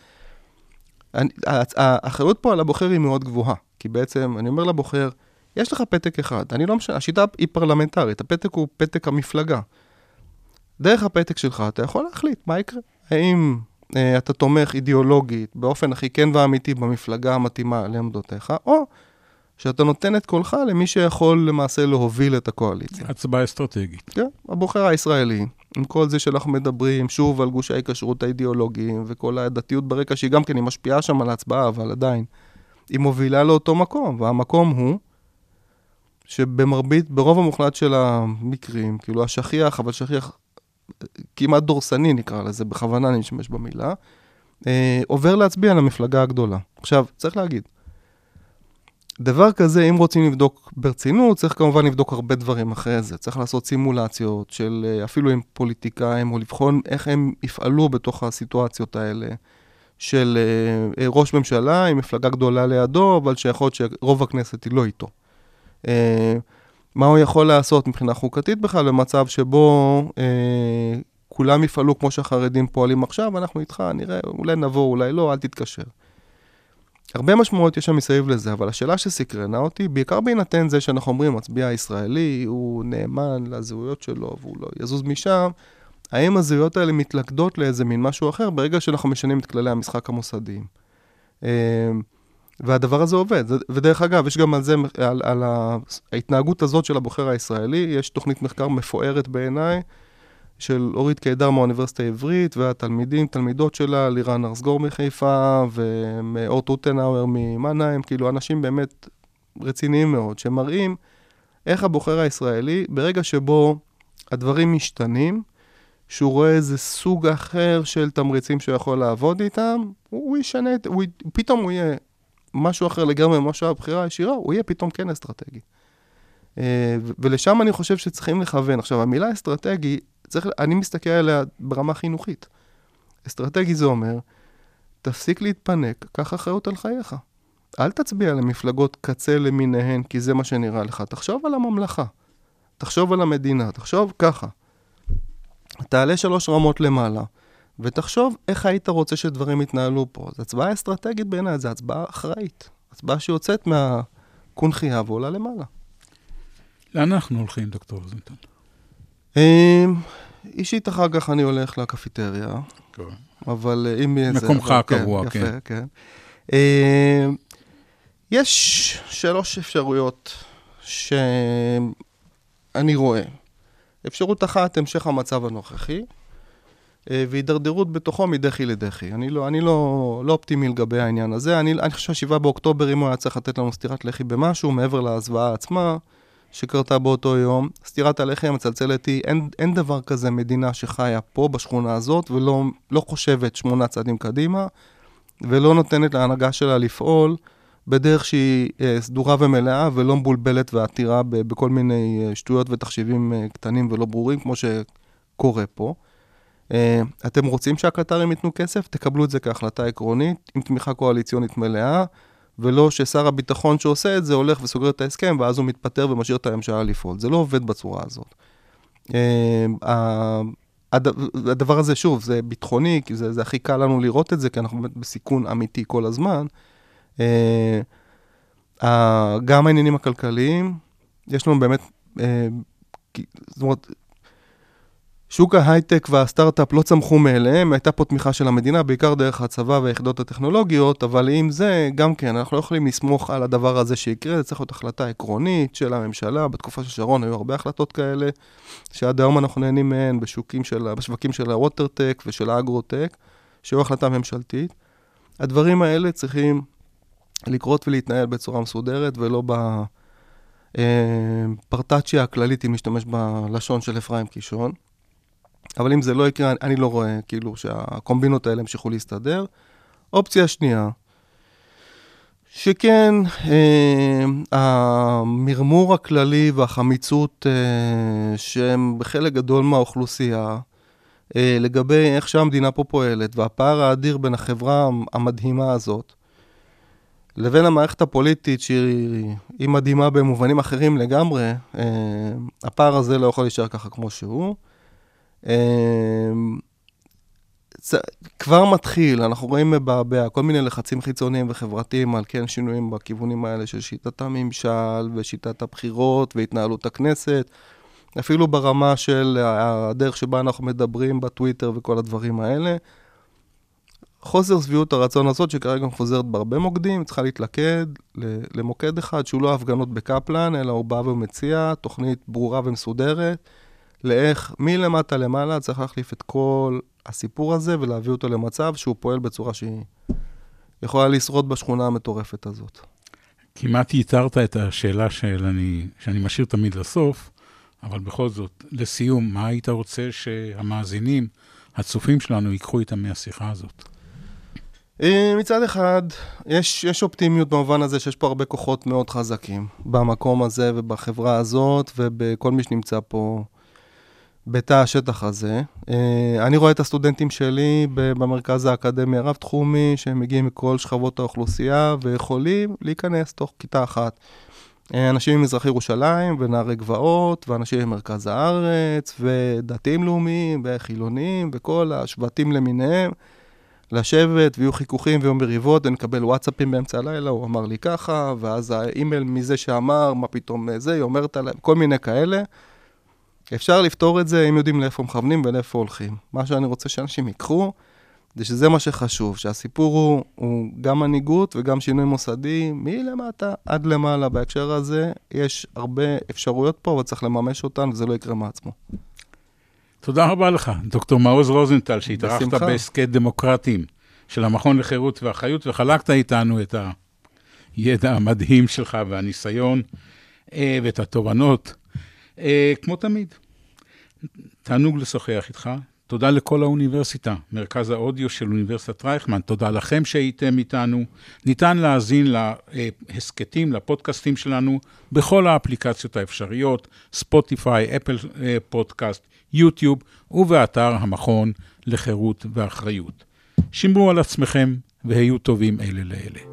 האחריות פה על הבוחר היא מאוד גבוהה, כי בעצם, אני אומר לבוחר, יש לך פתק אחד, אני לא משנה, השיטה היא פרלמנטרית, הפתק הוא פתק המפלגה. דרך הפתק שלך, אתה יכול להחליט מה יקרה. האם אתה תומך אידיאולוגית באופן הכי כן ואמיתי במפלגה המתאימה לעמדותיך, או שאתה נותן את קולך למי שיכול למעשה להוביל את הקואליציה. הצבעה אסטרטגית. כן, הבוחר הישראלי, עם כל זה שאנחנו מדברים שוב על גושי ההיקשרות האידיאולוגיים, וכל הדתיות ברקע שהיא גם כן היא משפיעה שם על ההצבעה, אבל עדיין היא מובילה לאותו מקום, והמקום הוא שבמרבית, ברוב המוחלט של המקרים, כאילו השכיח, אבל שכיח כמעט דורסני נקרא לזה, בכוונה אני משמש במילה, אה, עובר להצביע על המפלגה הגדולה. עכשיו, צריך להגיד, דבר כזה, אם רוצים לבדוק ברצינות, צריך כמובן לבדוק הרבה דברים אחרי זה. צריך לעשות סימולציות של אפילו עם פוליטיקאים, או לבחון איך הם יפעלו בתוך הסיטואציות האלה, של אה, ראש ממשלה עם מפלגה גדולה לידו, אבל שיכול להיות שרוב הכנסת היא לא איתו. אה, מה הוא יכול לעשות מבחינה חוקתית בכלל, במצב שבו אה, כולם יפעלו כמו שהחרדים פועלים עכשיו, אנחנו איתך, נראה, אולי נבוא, אולי לא, אל תתקשר. הרבה משמעות יש שם מסביב לזה, אבל השאלה שסקרנה אותי, בעיקר בהינתן זה שאנחנו אומרים, מצביע הישראלי, הוא נאמן לזהויות שלו, והוא לא יזוז משם, האם הזהויות האלה מתלכדות לאיזה מין משהו אחר, ברגע שאנחנו משנים את כללי המשחק המוסדיים. והדבר הזה עובד, ודרך אגב, יש גם על זה, על, על ההתנהגות הזאת של הבוחר הישראלי, יש תוכנית מחקר מפוארת בעיניי, של אורית קידר מהאוניברסיטה העברית, והתלמידים, תלמידות שלה, לירן ארסגור מחיפה, ומאור טוטנאוור ממנהיים, כאילו אנשים באמת רציניים מאוד, שמראים איך הבוחר הישראלי, ברגע שבו הדברים משתנים, שהוא רואה איזה סוג אחר של תמריצים שהוא יכול לעבוד איתם, הוא, הוא ישנה, הוא, פתאום הוא יהיה משהו אחר לגמרי ממה שהבחירה הישירה, הוא יהיה פתאום כן אסטרטגי. ולשם אני חושב שצריכים לכוון. עכשיו, המילה אסטרטגי, צריך, אני מסתכל עליה ברמה חינוכית. אסטרטגי זה אומר, תפסיק להתפנק, קח אחריות על חייך. אל תצביע למפלגות קצה למיניהן, כי זה מה שנראה לך. תחשוב על הממלכה, תחשוב על המדינה, תחשוב ככה. תעלה שלוש רמות למעלה, ותחשוב איך היית רוצה שדברים יתנהלו פה. זו הצבעה אסטרטגית בעיניי, זו הצבעה אחראית. הצבעה שיוצאת מהקונחייה ועולה למעלה. לאן אנחנו הולכים, דוקטור רוזנטל? אישית אחר כך אני הולך לקפיטריה, אבל אם... מקומך הקבוע, כן. יפה, כן. יש שלוש אפשרויות שאני רואה. אפשרות אחת, המשך המצב הנוכחי, והידרדרות בתוכו מדחי לדחי. אני לא, אני לא, לא אופטימי לגבי העניין הזה. אני, אני חושב שבעה באוקטובר, אם הוא היה צריך לתת לנו סתירת לחי במשהו, מעבר להזוועה עצמה, שקרתה באותו יום. סתירת הלחי המצלצלת היא, אין, אין דבר כזה מדינה שחיה פה בשכונה הזאת, ולא לא חושבת שמונה צעדים קדימה, ולא נותנת להנהגה שלה לפעול בדרך שהיא אה, סדורה ומלאה, ולא מבולבלת ועתירה ב, בכל מיני אה, שטויות ותחשיבים אה, קטנים ולא ברורים, כמו שקורה פה. אה, אתם רוצים שהקטרים ייתנו כסף? תקבלו את זה כהחלטה עקרונית, עם תמיכה קואליציונית מלאה, ולא ששר הביטחון שעושה את זה הולך וסוגר את ההסכם, ואז הוא מתפטר ומשאיר את הממשלה לפעול. זה לא עובד בצורה הזאת. הדבר הזה, שוב, זה ביטחוני, כי זה, זה הכי קל לנו לראות את זה, כי אנחנו באמת בסיכון אמיתי כל הזמן. גם העניינים הכלכליים, יש לנו באמת, זאת אומרת, שוק ההייטק והסטארט-אפ לא צמחו מאליהם, הייתה פה תמיכה של המדינה, בעיקר דרך הצבא והיחידות הטכנולוגיות, אבל עם זה, גם כן, אנחנו לא יכולים לסמוך על הדבר הזה שיקרה, זה צריך להיות החלטה עקרונית של הממשלה, בתקופה של שרון היו הרבה החלטות כאלה, שעד היום אנחנו נהנים מהן בשוקים של, בשווקים של הווטרטק ושל האגרוטק, שהיו החלטה ממשלתית. הדברים האלה צריכים לקרות ולהתנהל בצורה מסודרת, ולא בפרטצ'יה הכללית, אם משתמש בלשון של אפרים קישון. אבל אם זה לא יקרה, אני לא רואה כאילו שהקומבינות האלה המשיכו להסתדר. אופציה שנייה, שכן, אה, המרמור הכללי והחמיצות אה, שהם בחלק גדול מהאוכלוסייה, אה, לגבי איך שהמדינה פה פועלת, והפער האדיר בין החברה המדהימה הזאת, לבין המערכת הפוליטית שהיא מדהימה במובנים אחרים לגמרי, אה, הפער הזה לא יכול להישאר ככה כמו שהוא. כבר מתחיל, אנחנו רואים כל מיני לחצים חיצוניים וחברתיים על כן שינויים בכיוונים האלה של שיטת הממשל ושיטת הבחירות והתנהלות הכנסת, אפילו ברמה של הדרך שבה אנחנו מדברים בטוויטר וכל הדברים האלה. חוסר סביעות הרצון הזאת שכרגע מפוזרת בהרבה מוקדים, צריכה להתלכד למוקד אחד שהוא לא הפגנות בקפלן, אלא הוא בא ומציע תוכנית ברורה ומסודרת, לאיך מלמטה למעלה צריך להחליף את כל הסיפור הזה ולהביא אותו למצב שהוא פועל בצורה שהיא יכולה לשרוד בשכונה המטורפת הזאת. כמעט ייתרת את השאלה שאני, שאני משאיר תמיד לסוף, אבל בכל זאת, לסיום, מה היית רוצה שהמאזינים, הצופים שלנו, ייקחו איתם מהשיחה הזאת? מצד אחד, יש, יש אופטימיות במובן הזה שיש פה הרבה כוחות מאוד חזקים במקום הזה ובחברה הזאת ובכל מי שנמצא פה בתא השטח הזה. אני רואה את הסטודנטים שלי במרכז האקדמי הרב-תחומי, שהם מגיעים מכל שכבות האוכלוסייה, ויכולים להיכנס תוך כיתה אחת. אנשים ממזרח ירושלים, ונערי גבעות, ואנשים ממרכז הארץ, ודתיים לאומיים, וחילונים, וכל השבטים למיניהם, לשבת, ויהיו חיכוכים ויהיו מריבות, ונקבל וואטסאפים באמצע הלילה, הוא אמר לי ככה, ואז האימייל מזה שאמר, מה פתאום זה, היא אומרת עליהם, כל מיני כאלה. אפשר לפתור את זה אם יודעים לאיפה מכוונים ולאיפה הולכים. מה שאני רוצה שאנשים יקחו, זה שזה מה שחשוב, שהסיפור הוא, הוא גם מנהיגות וגם שינוי מוסדי, מלמטה עד למעלה. בהקשר הזה יש הרבה אפשרויות פה, וצריך לממש אותן, וזה לא יקרה מעצמו. תודה רבה לך, דוקטור מעוז רוזנטל, שהתארחת בעסקי דמוקרטיים של המכון לחירות ואחריות, וחלקת איתנו את הידע המדהים שלך והניסיון ואת התובנות. כמו תמיד, תענוג לשוחח איתך, תודה לכל האוניברסיטה, מרכז האודיו של אוניברסיטת רייכמן, תודה לכם שהייתם איתנו. ניתן להאזין להסקטים, לפודקאסטים שלנו, בכל האפליקציות האפשריות, ספוטיפיי, אפל פודקאסט, יוטיוב, ובאתר המכון לחירות ואחריות. שמרו על עצמכם והיו טובים אלה לאלה.